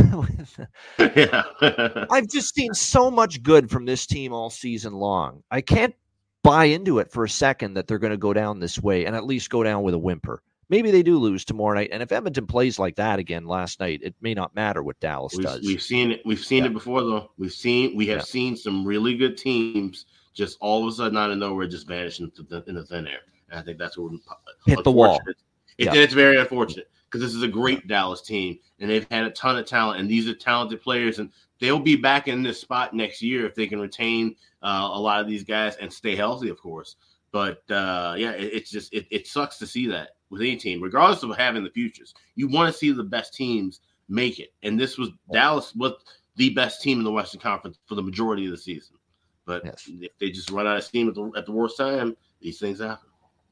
Yeah. I've just seen so much good from this team all season long. I can't buy into it for a second that they're going to go down this way and at least go down with a whimper. Maybe they do lose tomorrow night, and if Edmonton plays like that again last night, it may not matter what Dallas we've, does. We've seen it. We've seen yeah. it before, though. We've seen we have yeah. seen some really good teams just all of a sudden out of nowhere just vanish into the, in the thin air. And I think that's what hit the wall. It, yeah. It's very unfortunate because this is a great Dallas team, and they've had a ton of talent, and these are talented players, and they'll be back in this spot next year if they can retain uh, a lot of these guys and stay healthy, of course. But uh, yeah, it, it's just it, it sucks to see that with any team, regardless of having the futures. You want to see the best teams make it, and this was Dallas was the best team in the Western Conference for the majority of the season. But yes. if they just run out of steam at the, at the worst time, these things happen.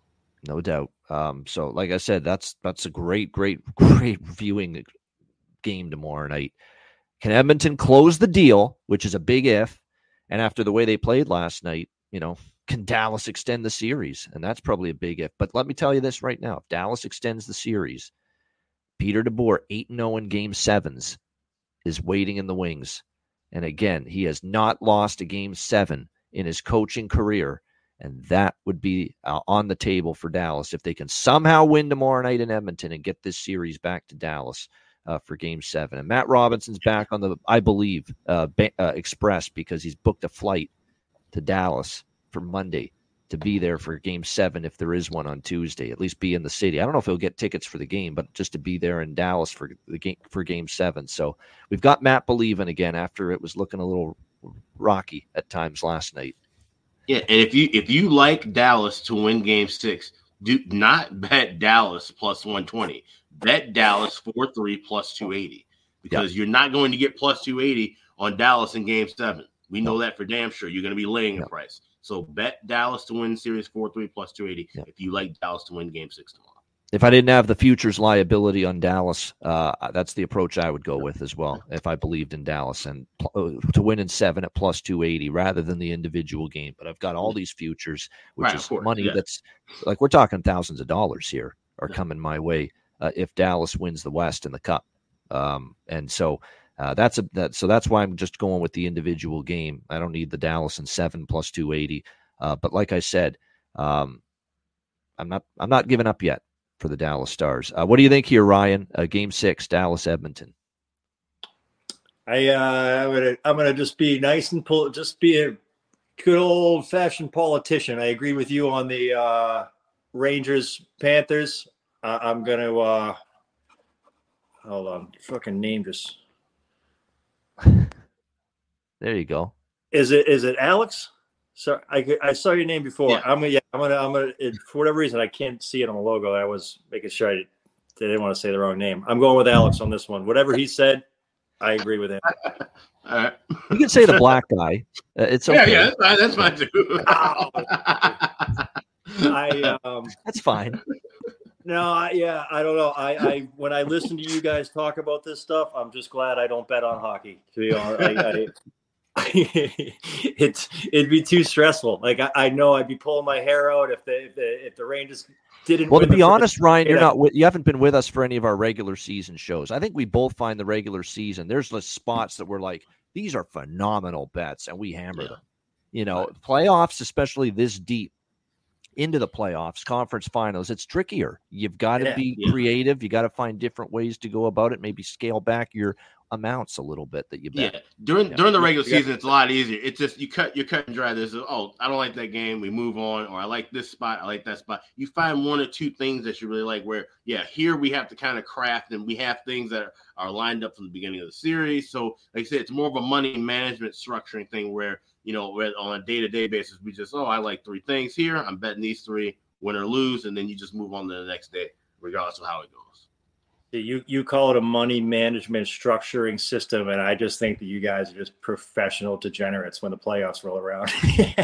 No doubt. Um, so, like I said, that's that's a great, great, great viewing game tomorrow night. Can Edmonton close the deal, which is a big if, and after the way they played last night, you know, can Dallas extend the series? And that's probably a big if. But let me tell you this right now. If Dallas extends the series, Peter DeBoer, eight and oh in game sevens, is waiting in the wings. And again, he has not lost a game seven in his coaching career. And that would be uh, on the table for Dallas if they can somehow win tomorrow night in Edmonton and get this series back to Dallas uh, for game seven. And Matt Robinson's back on the, I believe, uh, ba- uh, Express because he's booked a flight to Dallas for Monday to be there for game seven if there is one on Tuesday, at least be in the city. I don't know if he'll get tickets for the game, but just to be there in Dallas for the game for game seven. So we've got Matt believing again after it was looking a little rocky at times last night. Yeah, and if you if you like Dallas to win game six, do not bet Dallas plus one twenty. Bet Dallas four three plus two eighty because yep. you're not going to get plus two eighty on Dallas in game seven. We know that for damn sure. You're going to be laying yep. the price. So bet Dallas to win series four three plus two eighty yep. if you like Dallas to win game six tomorrow. If I didn't have the futures liability on Dallas, uh, that's the approach I would go with as well. If I believed in Dallas and pl- to win in seven at plus two eighty rather than the individual game. But I've got all these futures, which right, is course, money yeah. that's like we're talking thousands of dollars here are coming my way uh, if Dallas wins the West and the Cup. Um, and so uh, that's a that. So that's why I'm just going with the individual game. I don't need the Dallas and seven plus two eighty. Uh, but like I said, um, I'm not I'm not giving up yet for the Dallas Stars. Uh, what do you think here, Ryan? Uh, game six, Dallas Edmonton. I uh, I'm gonna I'm gonna just be nice and pull, just be a good old fashioned politician. I agree with you on the uh, Rangers Panthers. Uh, I'm gonna uh, hold on, fucking name just. There you go. Is it is it Alex? So I, I saw your name before. Yeah. I'm gonna yeah, I'm gonna I'm gonna it, for whatever reason I can't see it on the logo. I was making sure I didn't want to say the wrong name. I'm going with Alex on this one. Whatever he said, I agree with him. All right. You can say the black guy. Uh, it's okay. Yeah, yeah, that's fine. That's fine too. I um That's fine. no, I, yeah, I don't know. I, I when I listen to you guys talk about this stuff, I'm just glad I don't bet on hockey. To be honest, I, I, it's it'd be too stressful. Like I, I know I'd be pulling my hair out if the if the, if the Rangers didn't. Well, to win be the honest, first, Ryan, you're yeah. not with, you haven't been with us for any of our regular season shows. I think we both find the regular season there's the spots that we're like, these are phenomenal bets, and we hammer Yeah. them. You know, playoffs, especially this deep into the playoffs, conference finals, it's trickier. You've got to Yeah. be Yeah. creative. You got to find different ways to go about it. Maybe scale back your amounts a little bit that you bet. Yeah, during Yeah. during the regular Yeah. season, it's a lot easier. It's just you cut you cut and dry. There's a, oh, I don't like that game. We move on, or I like this spot. I like that spot. You find one or two things that you really like. Where yeah, here we have to kind of craft, and we have things that are, are lined up from the beginning of the series. So like I said, it's more of a money management structuring thing where you know where on a day to day basis we just oh I like three things here. I'm betting these three, win or lose, and then you just move on to the next day, regardless of how it goes. You you call it a money management structuring system, and I just think that you guys are just professional degenerates when the playoffs roll around.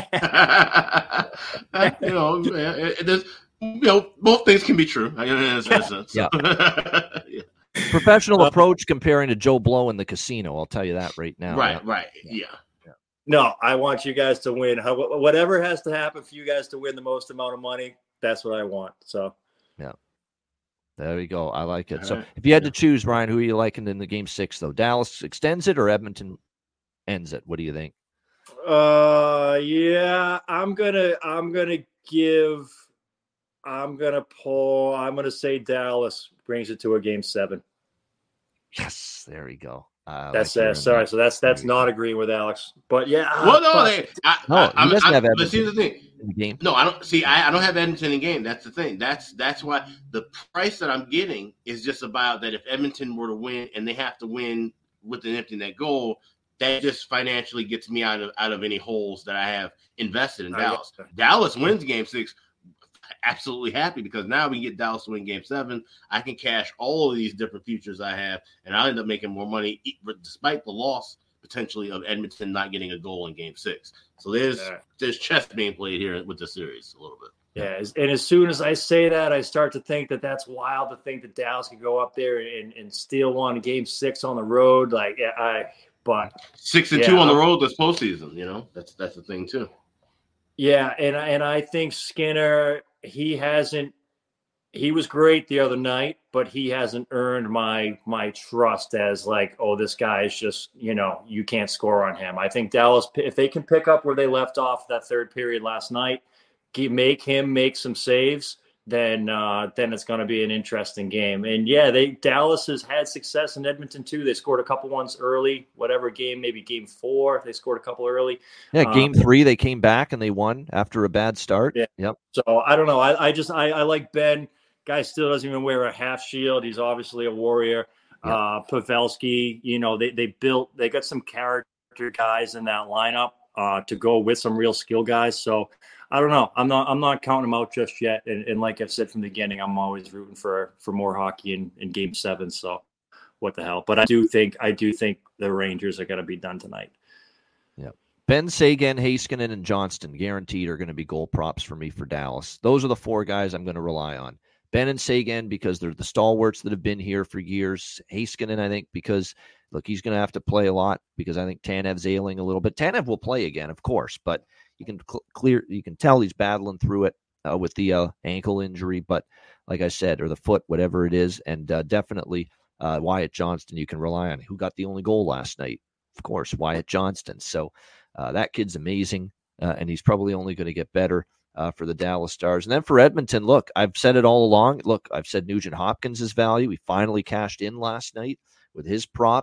you know, it, it, you know, both things can be true. In a sense. Yeah. Yeah. Professional Uh, approach comparing to Joe Blow in the casino. I'll tell you that right now. Right, right, yeah. No, I want you guys to win. How, whatever has to happen for you guys to win the most amount of money, that's what I want. So, There we go. I like it. All So right. if you had Yeah. to choose, Ryan, who are you liking in the game six, though? Dallas extends it or Edmonton ends it? What do you think? uh, yeah, I'm gonna I'm gonna give I'm gonna pull. I'm gonna say Dallas brings it to a game seven. Yes, there we go. I That's like uh, hearing sorry. that. So that's that's There you not agreeing with Alex. But yeah, Well, no, fuck. they, I, No, I, he I'm, doesn't I'm, have but Edmonton. see the thing. in the game. No, I don't see. I, I don't have Edmonton in game. That's the thing. That's that's why the price that I'm getting is just about that. If Edmonton were to win, and they have to win with an empty net goal, that just financially gets me out of out of any holes that I have invested in I Dallas. gotcha. Dallas wins game six. Absolutely happy because now we can get Dallas to win game seven. I can cash all of these different futures I have, and I'll end up making more money e- despite the loss potentially of Edmonton not getting a goal in game six. So there's Yeah. there's chess being played here with the series a little bit. Yeah, as- and as soon as I say that, I start to think that that's wild to think that Dallas could go up there and, and steal one in game six on the road. Like, yeah, I, but Six and Yeah, two on the I'll- road this postseason. You know that's that's the thing too. yeah, and I- and I think Skinner, he hasn't, he was great the other night, but he hasn't earned my my trust as like, oh, this guy is just, you know, you can't score on him. I think Dallas, if they can pick up where they left off that third period last night, ge- make him make some saves, then uh, then it's going to be an interesting game. And yeah, they Dallas has had success in Edmonton too. They scored a couple ones early, whatever game, maybe game four, they scored a couple early. Yeah, Uh, game three, they came back and they won after a bad start. Yeah. Yep. So I don't know. I, I just I, I like Ben. Guy still doesn't even wear a half shield. He's obviously a warrior. Yeah. Uh, Pavelski, you know, they they built they got some character guys in that lineup uh, to go with some real skill guys. So I don't know. I'm not I'm not counting them out just yet. And, and like I've said from the beginning, I'm always rooting for for more hockey in, in game seven. So what the hell? But I do think I do think the Rangers are going to be done tonight. Ben Sagan, Heiskanen, and Johnston guaranteed are going to be goal props for me for Dallas. Those are the four guys I'm going to rely on. Ben and Sagan because they're the stalwarts that have been here for years. Heiskanen, I think, because, look, he's going to have to play a lot because I think Tanev's ailing a little bit. Tanev will play again, of course, but you can cl- clear, you can tell he's battling through it uh, with the uh, ankle injury, but like I said, or the foot, whatever it is, and uh, definitely uh, Wyatt Johnston you can rely on. Who got the only goal last night? Of course, Wyatt Johnston. So uh, that kid's amazing, uh, and he's probably only going to get better. Uh, for the Dallas Stars. And then for Edmonton, look, I've said it all along. Look, I've said Nugent Hopkins' value. He finally cashed in last night with his prop.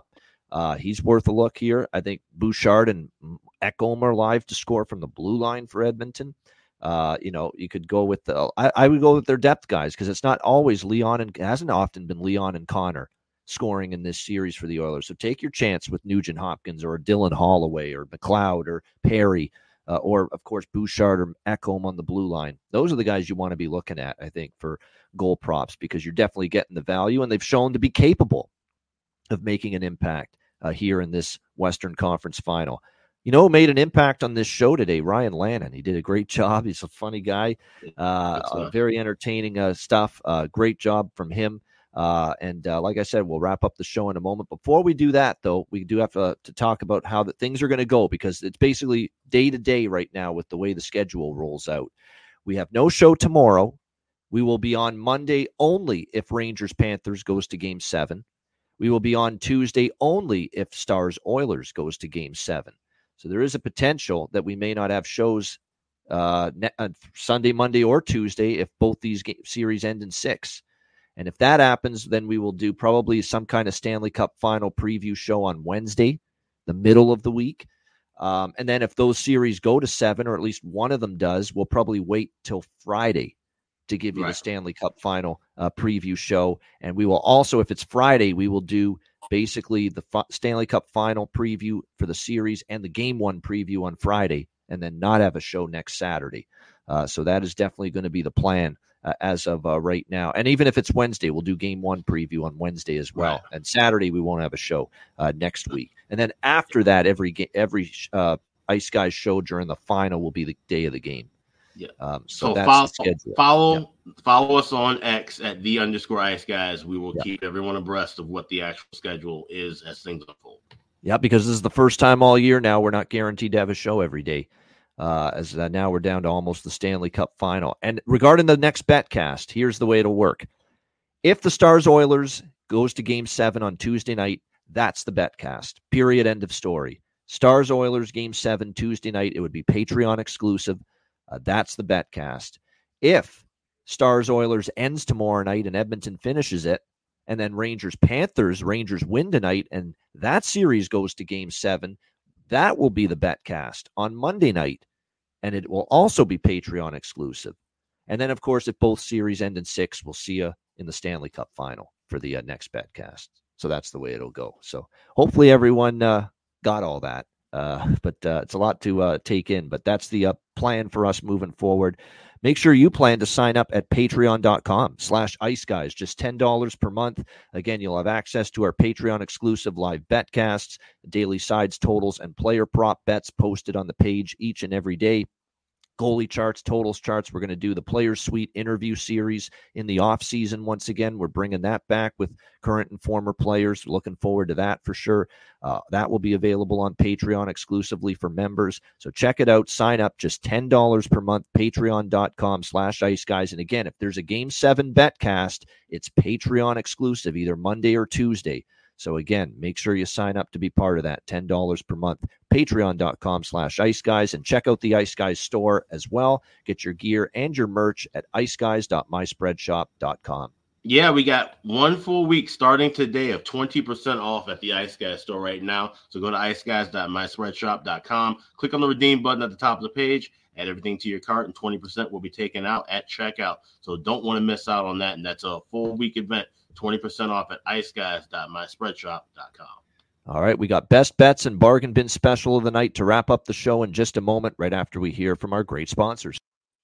Uh, he's worth a look here. I think Bouchard and Ekholm are live to score from the blue line for Edmonton. Uh, you know, you could go with the, I, I would go with their depth guys because it's not always Leon and it hasn't often been Leon and Connor scoring in this series for the Oilers. So take your chance with Nugent Hopkins or Dylan Holloway or McLeod or Perry uh, or, of course, Bouchard or Ekholm on the blue line. Those are the guys you want to be looking at, I think, for goal props because you're definitely getting the value and they've shown to be capable of making an impact uh, here in this Western Conference final. You know, made an impact on this show today, Ryan Lannon. He did a great job. He's a funny guy, uh, uh, very entertaining uh, stuff. Uh, great job from him. Uh, and uh, like I said, we'll wrap up the show in a moment. Before we do that, though, we do have to, to talk about how the things are going to go because it's basically day to day right now with the way the schedule rolls out. We have no show tomorrow. We will be on Monday only if Rangers-Panthers goes to Game seven. We will be on Tuesday only if Stars-Oilers goes to Game seven. So there is a potential that we may not have shows uh, ne- uh, Sunday, Monday, or Tuesday if both these game- series end in six. And if that happens, then we will do probably some kind of Stanley Cup final preview show on Wednesday, the middle of the week. Um, and then if those series go to seven, or at least one of them does, we'll probably wait till Friday to give you right. the Stanley Cup final uh, preview show. And we will also, if it's Friday, we will do basically the F- Stanley Cup final preview for the series and the game one preview on Friday, and then not have a show next Saturday. Uh, so that is definitely going to be the plan uh, as of uh, right now. And even if it's Wednesday, we'll do game one preview on Wednesday as well. Right. And Saturday, we won't have a show uh, next week. And then after that, every ga- every uh, Ice Guys show during the final will be the day of the game. Yeah. Um, so, so that's follow, the schedule. Follow, yeah. follow us on X at the underscore Ice Guys. We will yeah. keep everyone abreast of what the actual schedule is as things unfold. Yeah, because this is the first time all year now we're not guaranteed to have a show every day. Uh, as uh, now we're down to almost the Stanley Cup final. And regarding the next betcast, here's the way it'll work. If the Stars Oilers goes to Game seven on Tuesday night, that's the betcast. Period. End of story. Stars Oilers Game seven Tuesday night, it would be Patreon exclusive. Uh, that's the betcast. If Stars Oilers ends tomorrow night and Edmonton finishes it, and then Rangers Panthers, Rangers win tonight, and that series goes to Game seven, that will be the betcast on Monday night, and it will also be Patreon exclusive. And then, of course, if both series end in six, we'll see you in the Stanley Cup final for the uh, next betcast. So that's the way it'll go. So hopefully everyone uh, got all that. Uh, but uh, it's a lot to uh, take in. But that's the uh, plan for us moving forward. Make sure you plan to sign up at patreon.com slash ice guys, just ten dollars per month. Again, you'll have access to our Patreon exclusive live betcasts, daily sides, totals, and player prop bets posted on the page each and every day. Goalie charts, totals charts. We're going to do the Players Suite interview series in the off season. Once again, we're bringing that back with current and former players. Looking forward to that for sure. Uh, that will be available on Patreon exclusively for members. So check it out. Sign up, just ten dollars per month, patreon.com slash ice guys. And again, if there's a Game seven betcast, it's Patreon exclusive, either Monday or Tuesday. So again, make sure you sign up to be part of that, ten dollars per month, patreon.com slash ice guys, and check out the Ice Guys store as well. Get your gear and your merch at ice guys dot my spread shop dot com. Yeah, we got one full week starting today of twenty percent off at the Ice Guys store right now. So go to ice guys dot my spread shop dot com, click on the redeem button at the top of the page, add everything to your cart, and twenty percent will be taken out at checkout. So don't want to miss out on that, and that's a full week event. twenty percent off at ice guys dot my spread shop dot com. All right, we got best bets and bargain bin special of the night to wrap up the show in just a moment, right after we hear from our great sponsors.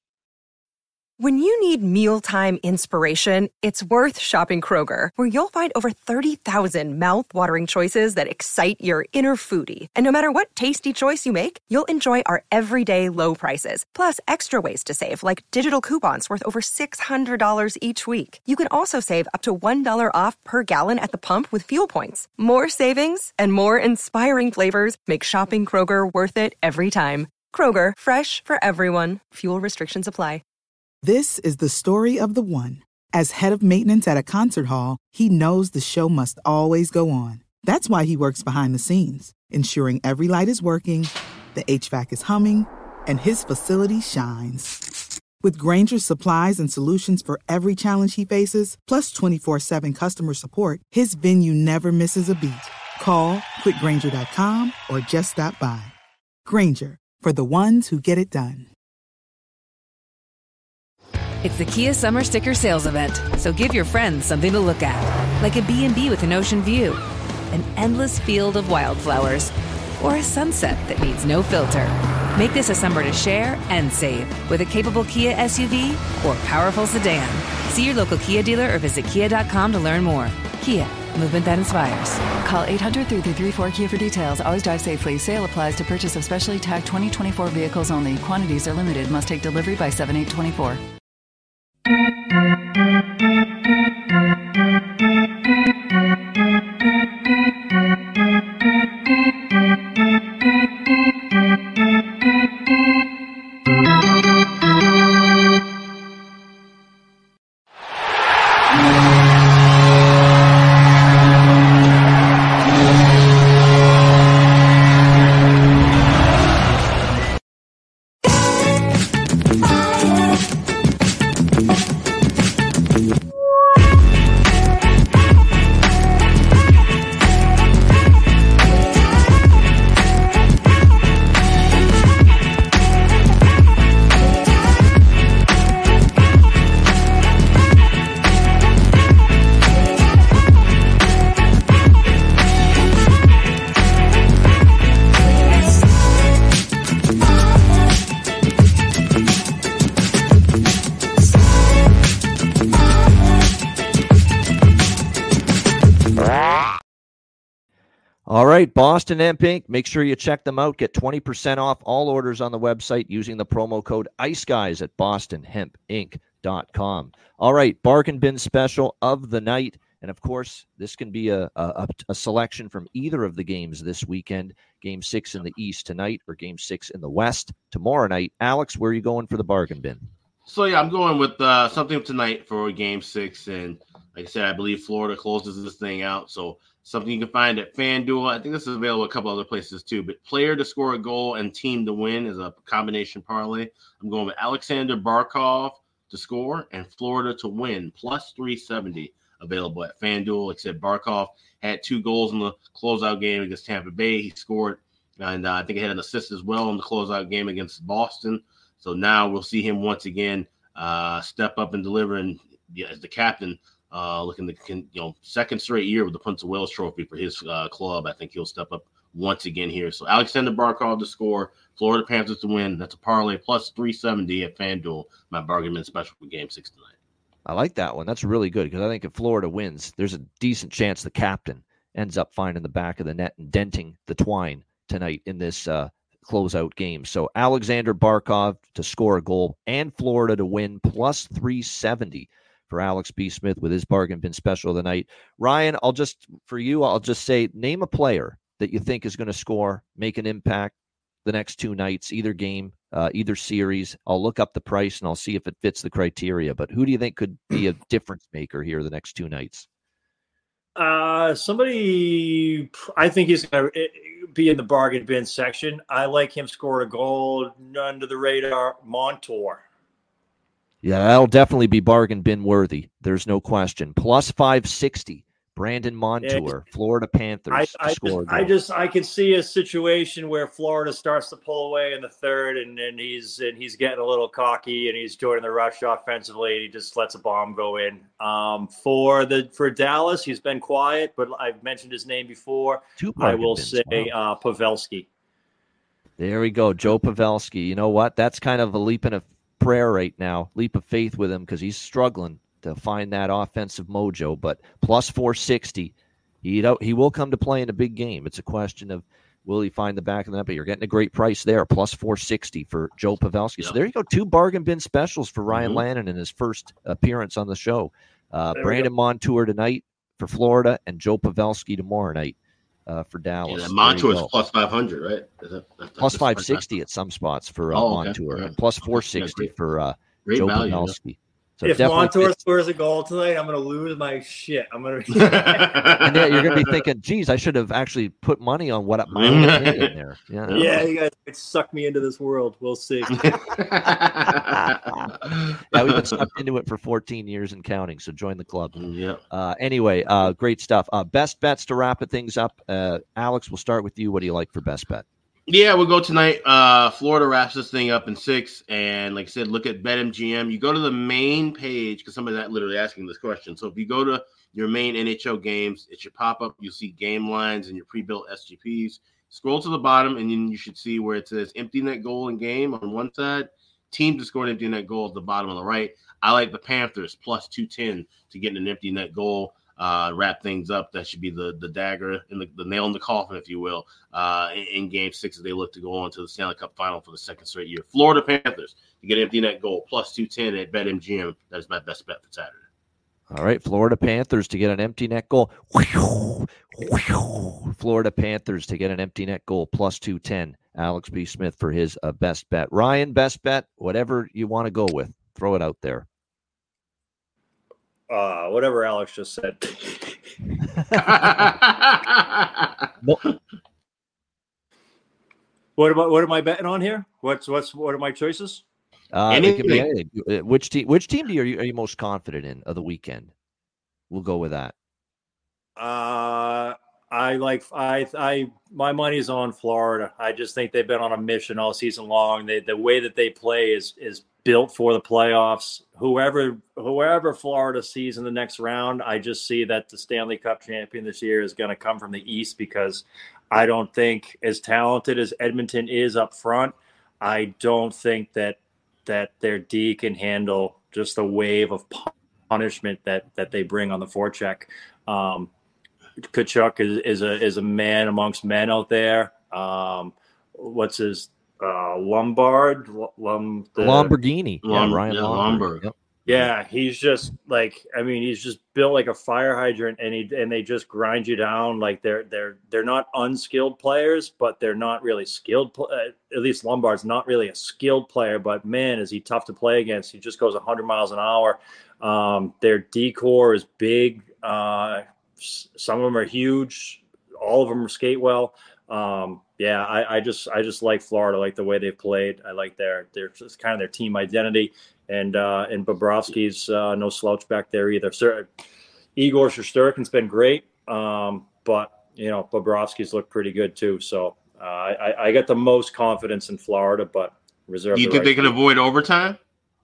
When you need mealtime inspiration, it's worth shopping Kroger, where you'll find over thirty thousand mouth-watering choices that excite your inner foodie. And no matter what tasty choice you make, you'll enjoy our everyday low prices, plus extra ways to save, like digital coupons worth over six hundred dollars each week. You can also save up to one dollar off per gallon at the pump with fuel points. More savings and more inspiring flavors make shopping Kroger worth it every time. Kroger, fresh for everyone. Fuel restrictions apply. This is the story of the one. As head of maintenance at a concert hall, he knows the show must always go on. That's why he works behind the scenes, ensuring every light is working, the H V A C is humming, and his facility shines. With Grainger's supplies and solutions for every challenge he faces, plus twenty-four seven customer support, his venue never misses a beat. Call quick granger dot com or just stop by. Grainger, for the ones who get it done. It's the Kia Summer Sticker Sales Event, so give your friends something to look at, like a B and B with an ocean view, an endless field of wildflowers, or a sunset that needs no filter. Make this a summer to share and save with a capable Kia S U V or powerful sedan. See your local Kia dealer or visit kia dot com to learn more. Kia, movement that inspires. Call eight hundred, three three three, four Kia for details. Always drive safely. Sale applies to purchase of specially tagged twenty twenty-four vehicles only. Quantities are limited. Must take delivery by seven eight twenty-four. All right, Boston Hemp Incorporated. Make sure you check them out. Get twenty percent off all orders on the website using the promo code ICEGUYS at boston hemp inc dot com. All right, bargain bin special of the night. And, of course, this can be a, a, a selection from either of the games this weekend, Game six in the East tonight or Game six in the West tomorrow night. Alex, where are you going for the bargain bin? So, yeah, I'm going with uh, something tonight for Game six. And, like I said, I believe Florida closes this thing out. So, something you can find at FanDuel. I think this is available at a couple other places too. But player to score a goal and team to win is a combination parlay. I'm going with Alexander Barkov to score and Florida to win, plus three seventy, available at FanDuel. Like I said, Barkov had two goals in the closeout game against Tampa Bay. He scored, and uh, I think he had an assist as well in the closeout game against Boston. So now we'll see him once again uh, step up and deliver, and yeah, as the captain, Uh, looking to, you know, second straight year with the Prince of Wales Trophy for his uh, club. I think he'll step up once again here. So Alexander Barkov to score, Florida Panthers to win. That's a parlay plus three seventy at FanDuel. My bargain bin special for Game Six tonight. I like that one. That's really good because I think if Florida wins, there's a decent chance the captain ends up finding the back of the net and denting the twine tonight in this uh, closeout game. So Alexander Barkov to score a goal and Florida to win, plus three seventy. For Alex B. Smith with his bargain bin special of the night. Ryan, I'll just, for you, I'll just say, name a player that you think is going to score, make an impact the next two nights, either game, uh, either series. I'll look up the price and I'll see if it fits the criteria. But who do you think could be a difference maker here the next two nights? Uh, somebody, I think he's going to be in the bargain bin section. I like him score a goal under the radar, Montour. Yeah, that'll definitely be bargain bin worthy. There's no question. Plus five sixty, Brandon Montour, yeah, Florida Panthers. I, I, just, I just I can see a situation where Florida starts to pull away in the third, and, and he's and he's getting a little cocky, and he's joining the rush offensively. And he just lets a bomb go in. Um, for the for Dallas, he's been quiet, but I've mentioned his name before. Two I will bins. say Wow. uh, Pavelski. There we go, Joe Pavelski. You know what? That's kind of a leap in a prayer right now, leap of faith with him because he's struggling to find that offensive mojo. But plus four sixty, he he will come to play in a big game. It's a question of will he find the back of the net, but you're getting a great price there, plus four sixty for Joe Pavelski. Yep. So there you go, two bargain bin specials for Ryan mm-hmm. Lannon in his first appearance on the show. Uh, Brandon Montour tonight for Florida and Joe Pavelski tomorrow night uh, for Dallas. Yeah, Montour is plus five hundred, right? Is that, that's, plus that's five sixty at some spots for uh, oh, okay. Montour, right. and plus four sixty yeah, for uh, great Joe value, Pavelski. yeah. So if definitely Montour fits. scores a goal tonight, I'm going to lose my shit. I'm going to. And yeah, you're going to be thinking, geez, I should have actually put money on what my own opinion there. Yeah, yeah, you guys might suck me into this world. We'll see. Yeah, we've been sucked into it for fourteen years and counting, so join the club. Yeah. Uh, anyway, uh, great stuff. Uh, best bets to wrap it things up. Uh, Alex, we'll start with you. What do you like for best bet? Yeah, we'll go tonight. Uh, Florida wraps this thing up in six. And like I said, look at BetMGM. You go to the main page because somebody's not literally asking this question. So if you go to your main N H L games, it should pop up. You'll see game lines and your pre-built S G Ps. Scroll to the bottom, and then you should see where it says empty net goal in game on one side, team to score an empty net goal at the bottom on the right. I like the Panthers plus two ten to get an empty net goal. Uh, wrap things up. That should be the the dagger and the, the nail in the coffin, if you will, uh, in, in game six as they look to go on to the Stanley Cup final for the second straight year. Florida Panthers to get an empty net goal, plus two ten at BetMGM. That is my best bet for Saturday. All right, Florida Panthers to get an empty net goal. Florida Panthers to get an empty net goal, plus two ten. Alex B. Smith for his uh, best bet. Ryan, best bet, whatever you want to go with. Throw it out there. Uh, whatever Alex just said. What about what am I betting on here? What's what's what are my choices? Uh, it can be anything. Which team? Which team do you, are you are you most confident in of the weekend? We'll go with that. Uh, I like I I my money's on Florida. I just think they've been on a mission all season long. They the way that they play is is built for the playoffs. Whoever whoever Florida sees in the next round, I just see that the Stanley Cup champion this year is going to come from the East, because I don't think, as talented as Edmonton is up front, I don't think that that their D can handle just the wave of punishment that that they bring on the forecheck. Um, Tkachuk is, is a is a man amongst men out there. Um, what's his uh, Lombard? Lum, the, Lamborghini. Lom- yeah, Ryan yeah, Lombard. Lombard. Yep. Yeah, he's just like, I mean, he's just built like a fire hydrant, and he and they just grind you down. Like they're they're they're not unskilled players, but they're not really skilled. Uh, at least Lombard's not really a skilled player, but man, is he tough to play against. He just goes one hundred miles an hour. Um, their D-core is big. Uh, some of them are huge. All of them skate well. Um, yeah, I, I just I just like Florida, I like the way they've played. I like their their just kind of their team identity. And uh, and Bobrovsky's uh, no slouch back there either. Sir, Igor Shesterkin's been great, um, but you know Bobrovsky's looked pretty good too. So uh, I, I got the most confidence in Florida, but reserve. Do you the think right they can to- avoid overtime?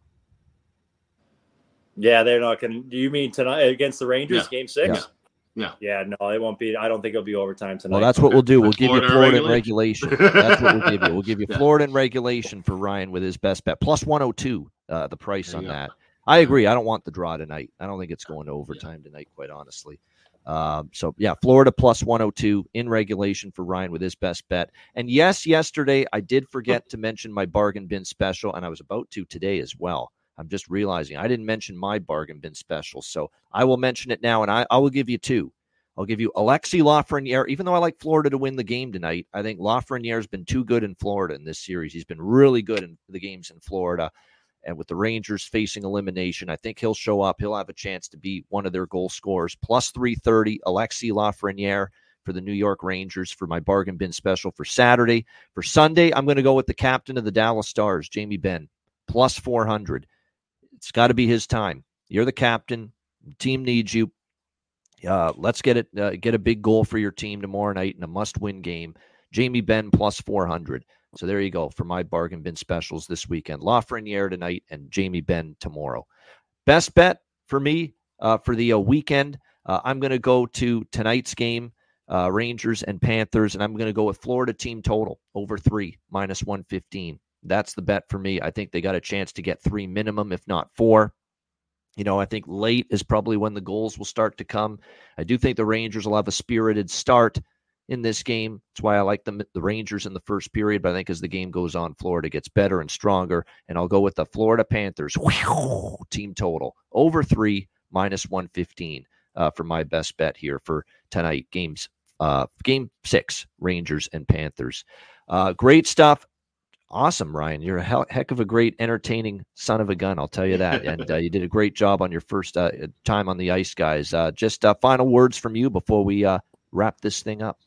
Yeah, they're not going to. Do you mean tonight against the Rangers, Yeah. Game Six? Yeah. Yeah. Yeah, no, it won't be. I don't think it'll be overtime tonight. Well, that's what we'll do. We'll give Florida you Florida in regulation. regulation. That's what we'll give you. We'll give you Yeah. Florida in regulation for Ryan with his best bet. Plus one oh two, uh, the price There on you go. that. I agree. I don't want the draw tonight. I don't think it's going to overtime tonight, quite honestly. Um, so, yeah, Florida plus one oh two in regulation for Ryan with his best bet. And, yes, yesterday I did forget to mention my bargain bin special, and I was about to today as well. I'm just realizing I didn't mention my bargain bin special, so I will mention it now, and I, I will give you two. I'll give you Alexis Lafreniere. Even though I like Florida to win the game tonight, I think Lafreniere has been too good in Florida in this series. He's been really good in the games in Florida. And with the Rangers facing elimination, I think he'll show up. He'll have a chance to be one of their goal scorers. Plus three thirty, Alexis Lafreniere for the New York Rangers for my bargain bin special for Saturday. For Sunday, I'm going to go with the captain of the Dallas Stars, Jamie Benn, plus four hundred. It's got to be his time. You're the captain. The team needs you. Uh, let's get it. Uh, get a big goal for your team tomorrow night in a must-win game. Jamie Benn plus four hundred. So there you go for my bargain bin specials this weekend. Lafreniere tonight and Jamie Benn tomorrow. Best bet for me uh, for the uh, weekend, uh, I'm going to go to tonight's game, uh, Rangers and Panthers, and I'm going to go with Florida team total over three, minus one fifteen. That's the bet for me. I think they got a chance to get three minimum, if not four. You know, I think late is probably when the goals will start to come. I do think the Rangers will have a spirited start in this game. That's why I like the, the Rangers in the first period. But I think as the game goes on, Florida gets better and stronger. And I'll go with the Florida Panthers team total over three, minus one fifteen uh, for my best bet here for tonight. Games, uh, game six, Rangers and Panthers. Uh, great stuff. Awesome, Ryan. You're a hell, heck of a great, entertaining son of a gun, I'll tell you that. And uh, you did a great job on your first uh, time on the ice, guys. Uh, just uh, final words from you before we uh, wrap this thing up.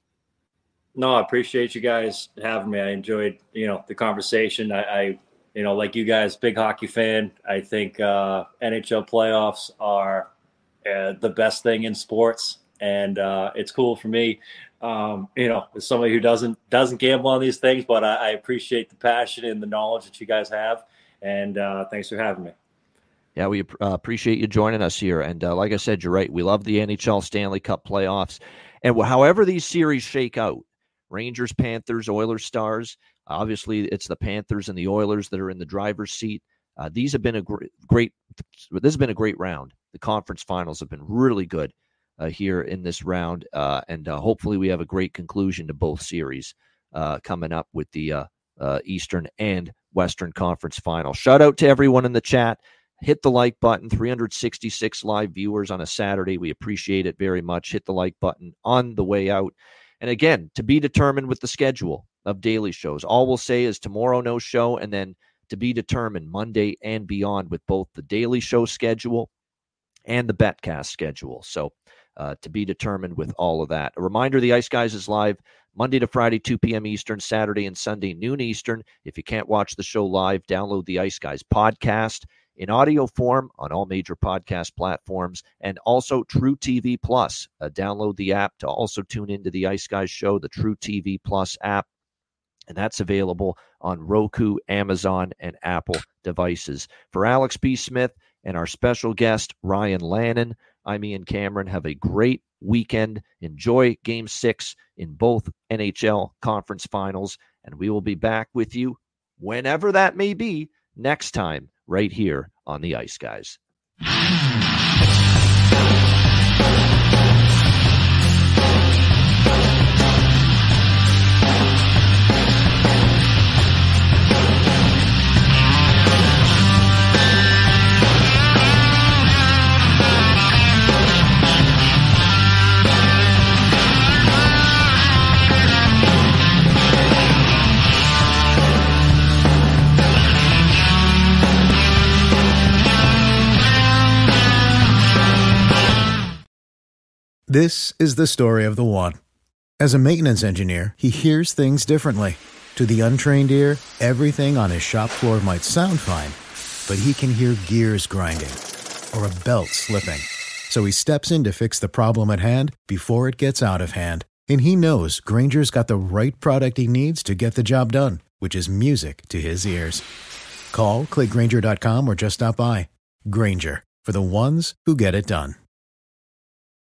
No, I appreciate you guys having me. I enjoyed, you know, the conversation. I, I you know, like you guys, big hockey fan. I think uh, N H L playoffs are uh, the best thing in sports, and uh, it's cool for me. Um, you know, as somebody who doesn't doesn't gamble on these things, but I, I appreciate the passion and the knowledge that you guys have. And uh, thanks for having me. Yeah, we uh, appreciate you joining us here. And uh, like I said, you're right. We love the N H L Stanley Cup playoffs. And however these series shake out, Rangers, Panthers, Oilers, Stars, obviously it's the Panthers and the Oilers that are in the driver's seat. Uh, these have been a great, great, this has been a great round. The conference finals have been really good. Uh, here in this round, uh, and uh, hopefully we have a great conclusion to both series uh, coming up with the uh, uh, Eastern and Western Conference Final. Shout out to everyone in the chat. Hit the like button. three hundred sixty-six live viewers on a Saturday. We appreciate it very much. Hit the like button on the way out. And again, to be determined with the schedule of daily shows. All we'll say is tomorrow no show, and then to be determined Monday and beyond with both the daily show schedule and the Betcast schedule. So Uh, to be determined with all of that. A reminder, the Ice Guys is live Monday to Friday, two p.m. Eastern, Saturday and Sunday, noon Eastern. If you can't watch the show live, download the Ice Guys podcast in audio form on all major podcast platforms, and also True T V Plus. Uh, download the app to also tune into the Ice Guys show, the True T V Plus app, and that's available on Roku, Amazon, and Apple devices. For Alex B. Smith and our special guest, Ryan Lannon, I'm Ian Cameron. Have a great weekend. Enjoy Game six in both N H L conference finals, and we will be back with you whenever that may be next time right here on the Ice Guys. This is the story of the one. As a maintenance engineer, he hears things differently. To the untrained ear, everything on his shop floor might sound fine, but he can hear gears grinding or a belt slipping. So he steps in to fix the problem at hand before it gets out of hand. And he knows Grainger's got the right product he needs to get the job done, which is music to his ears. Call, click Grainger dot com, or just stop by. Grainger, for the ones who get it done.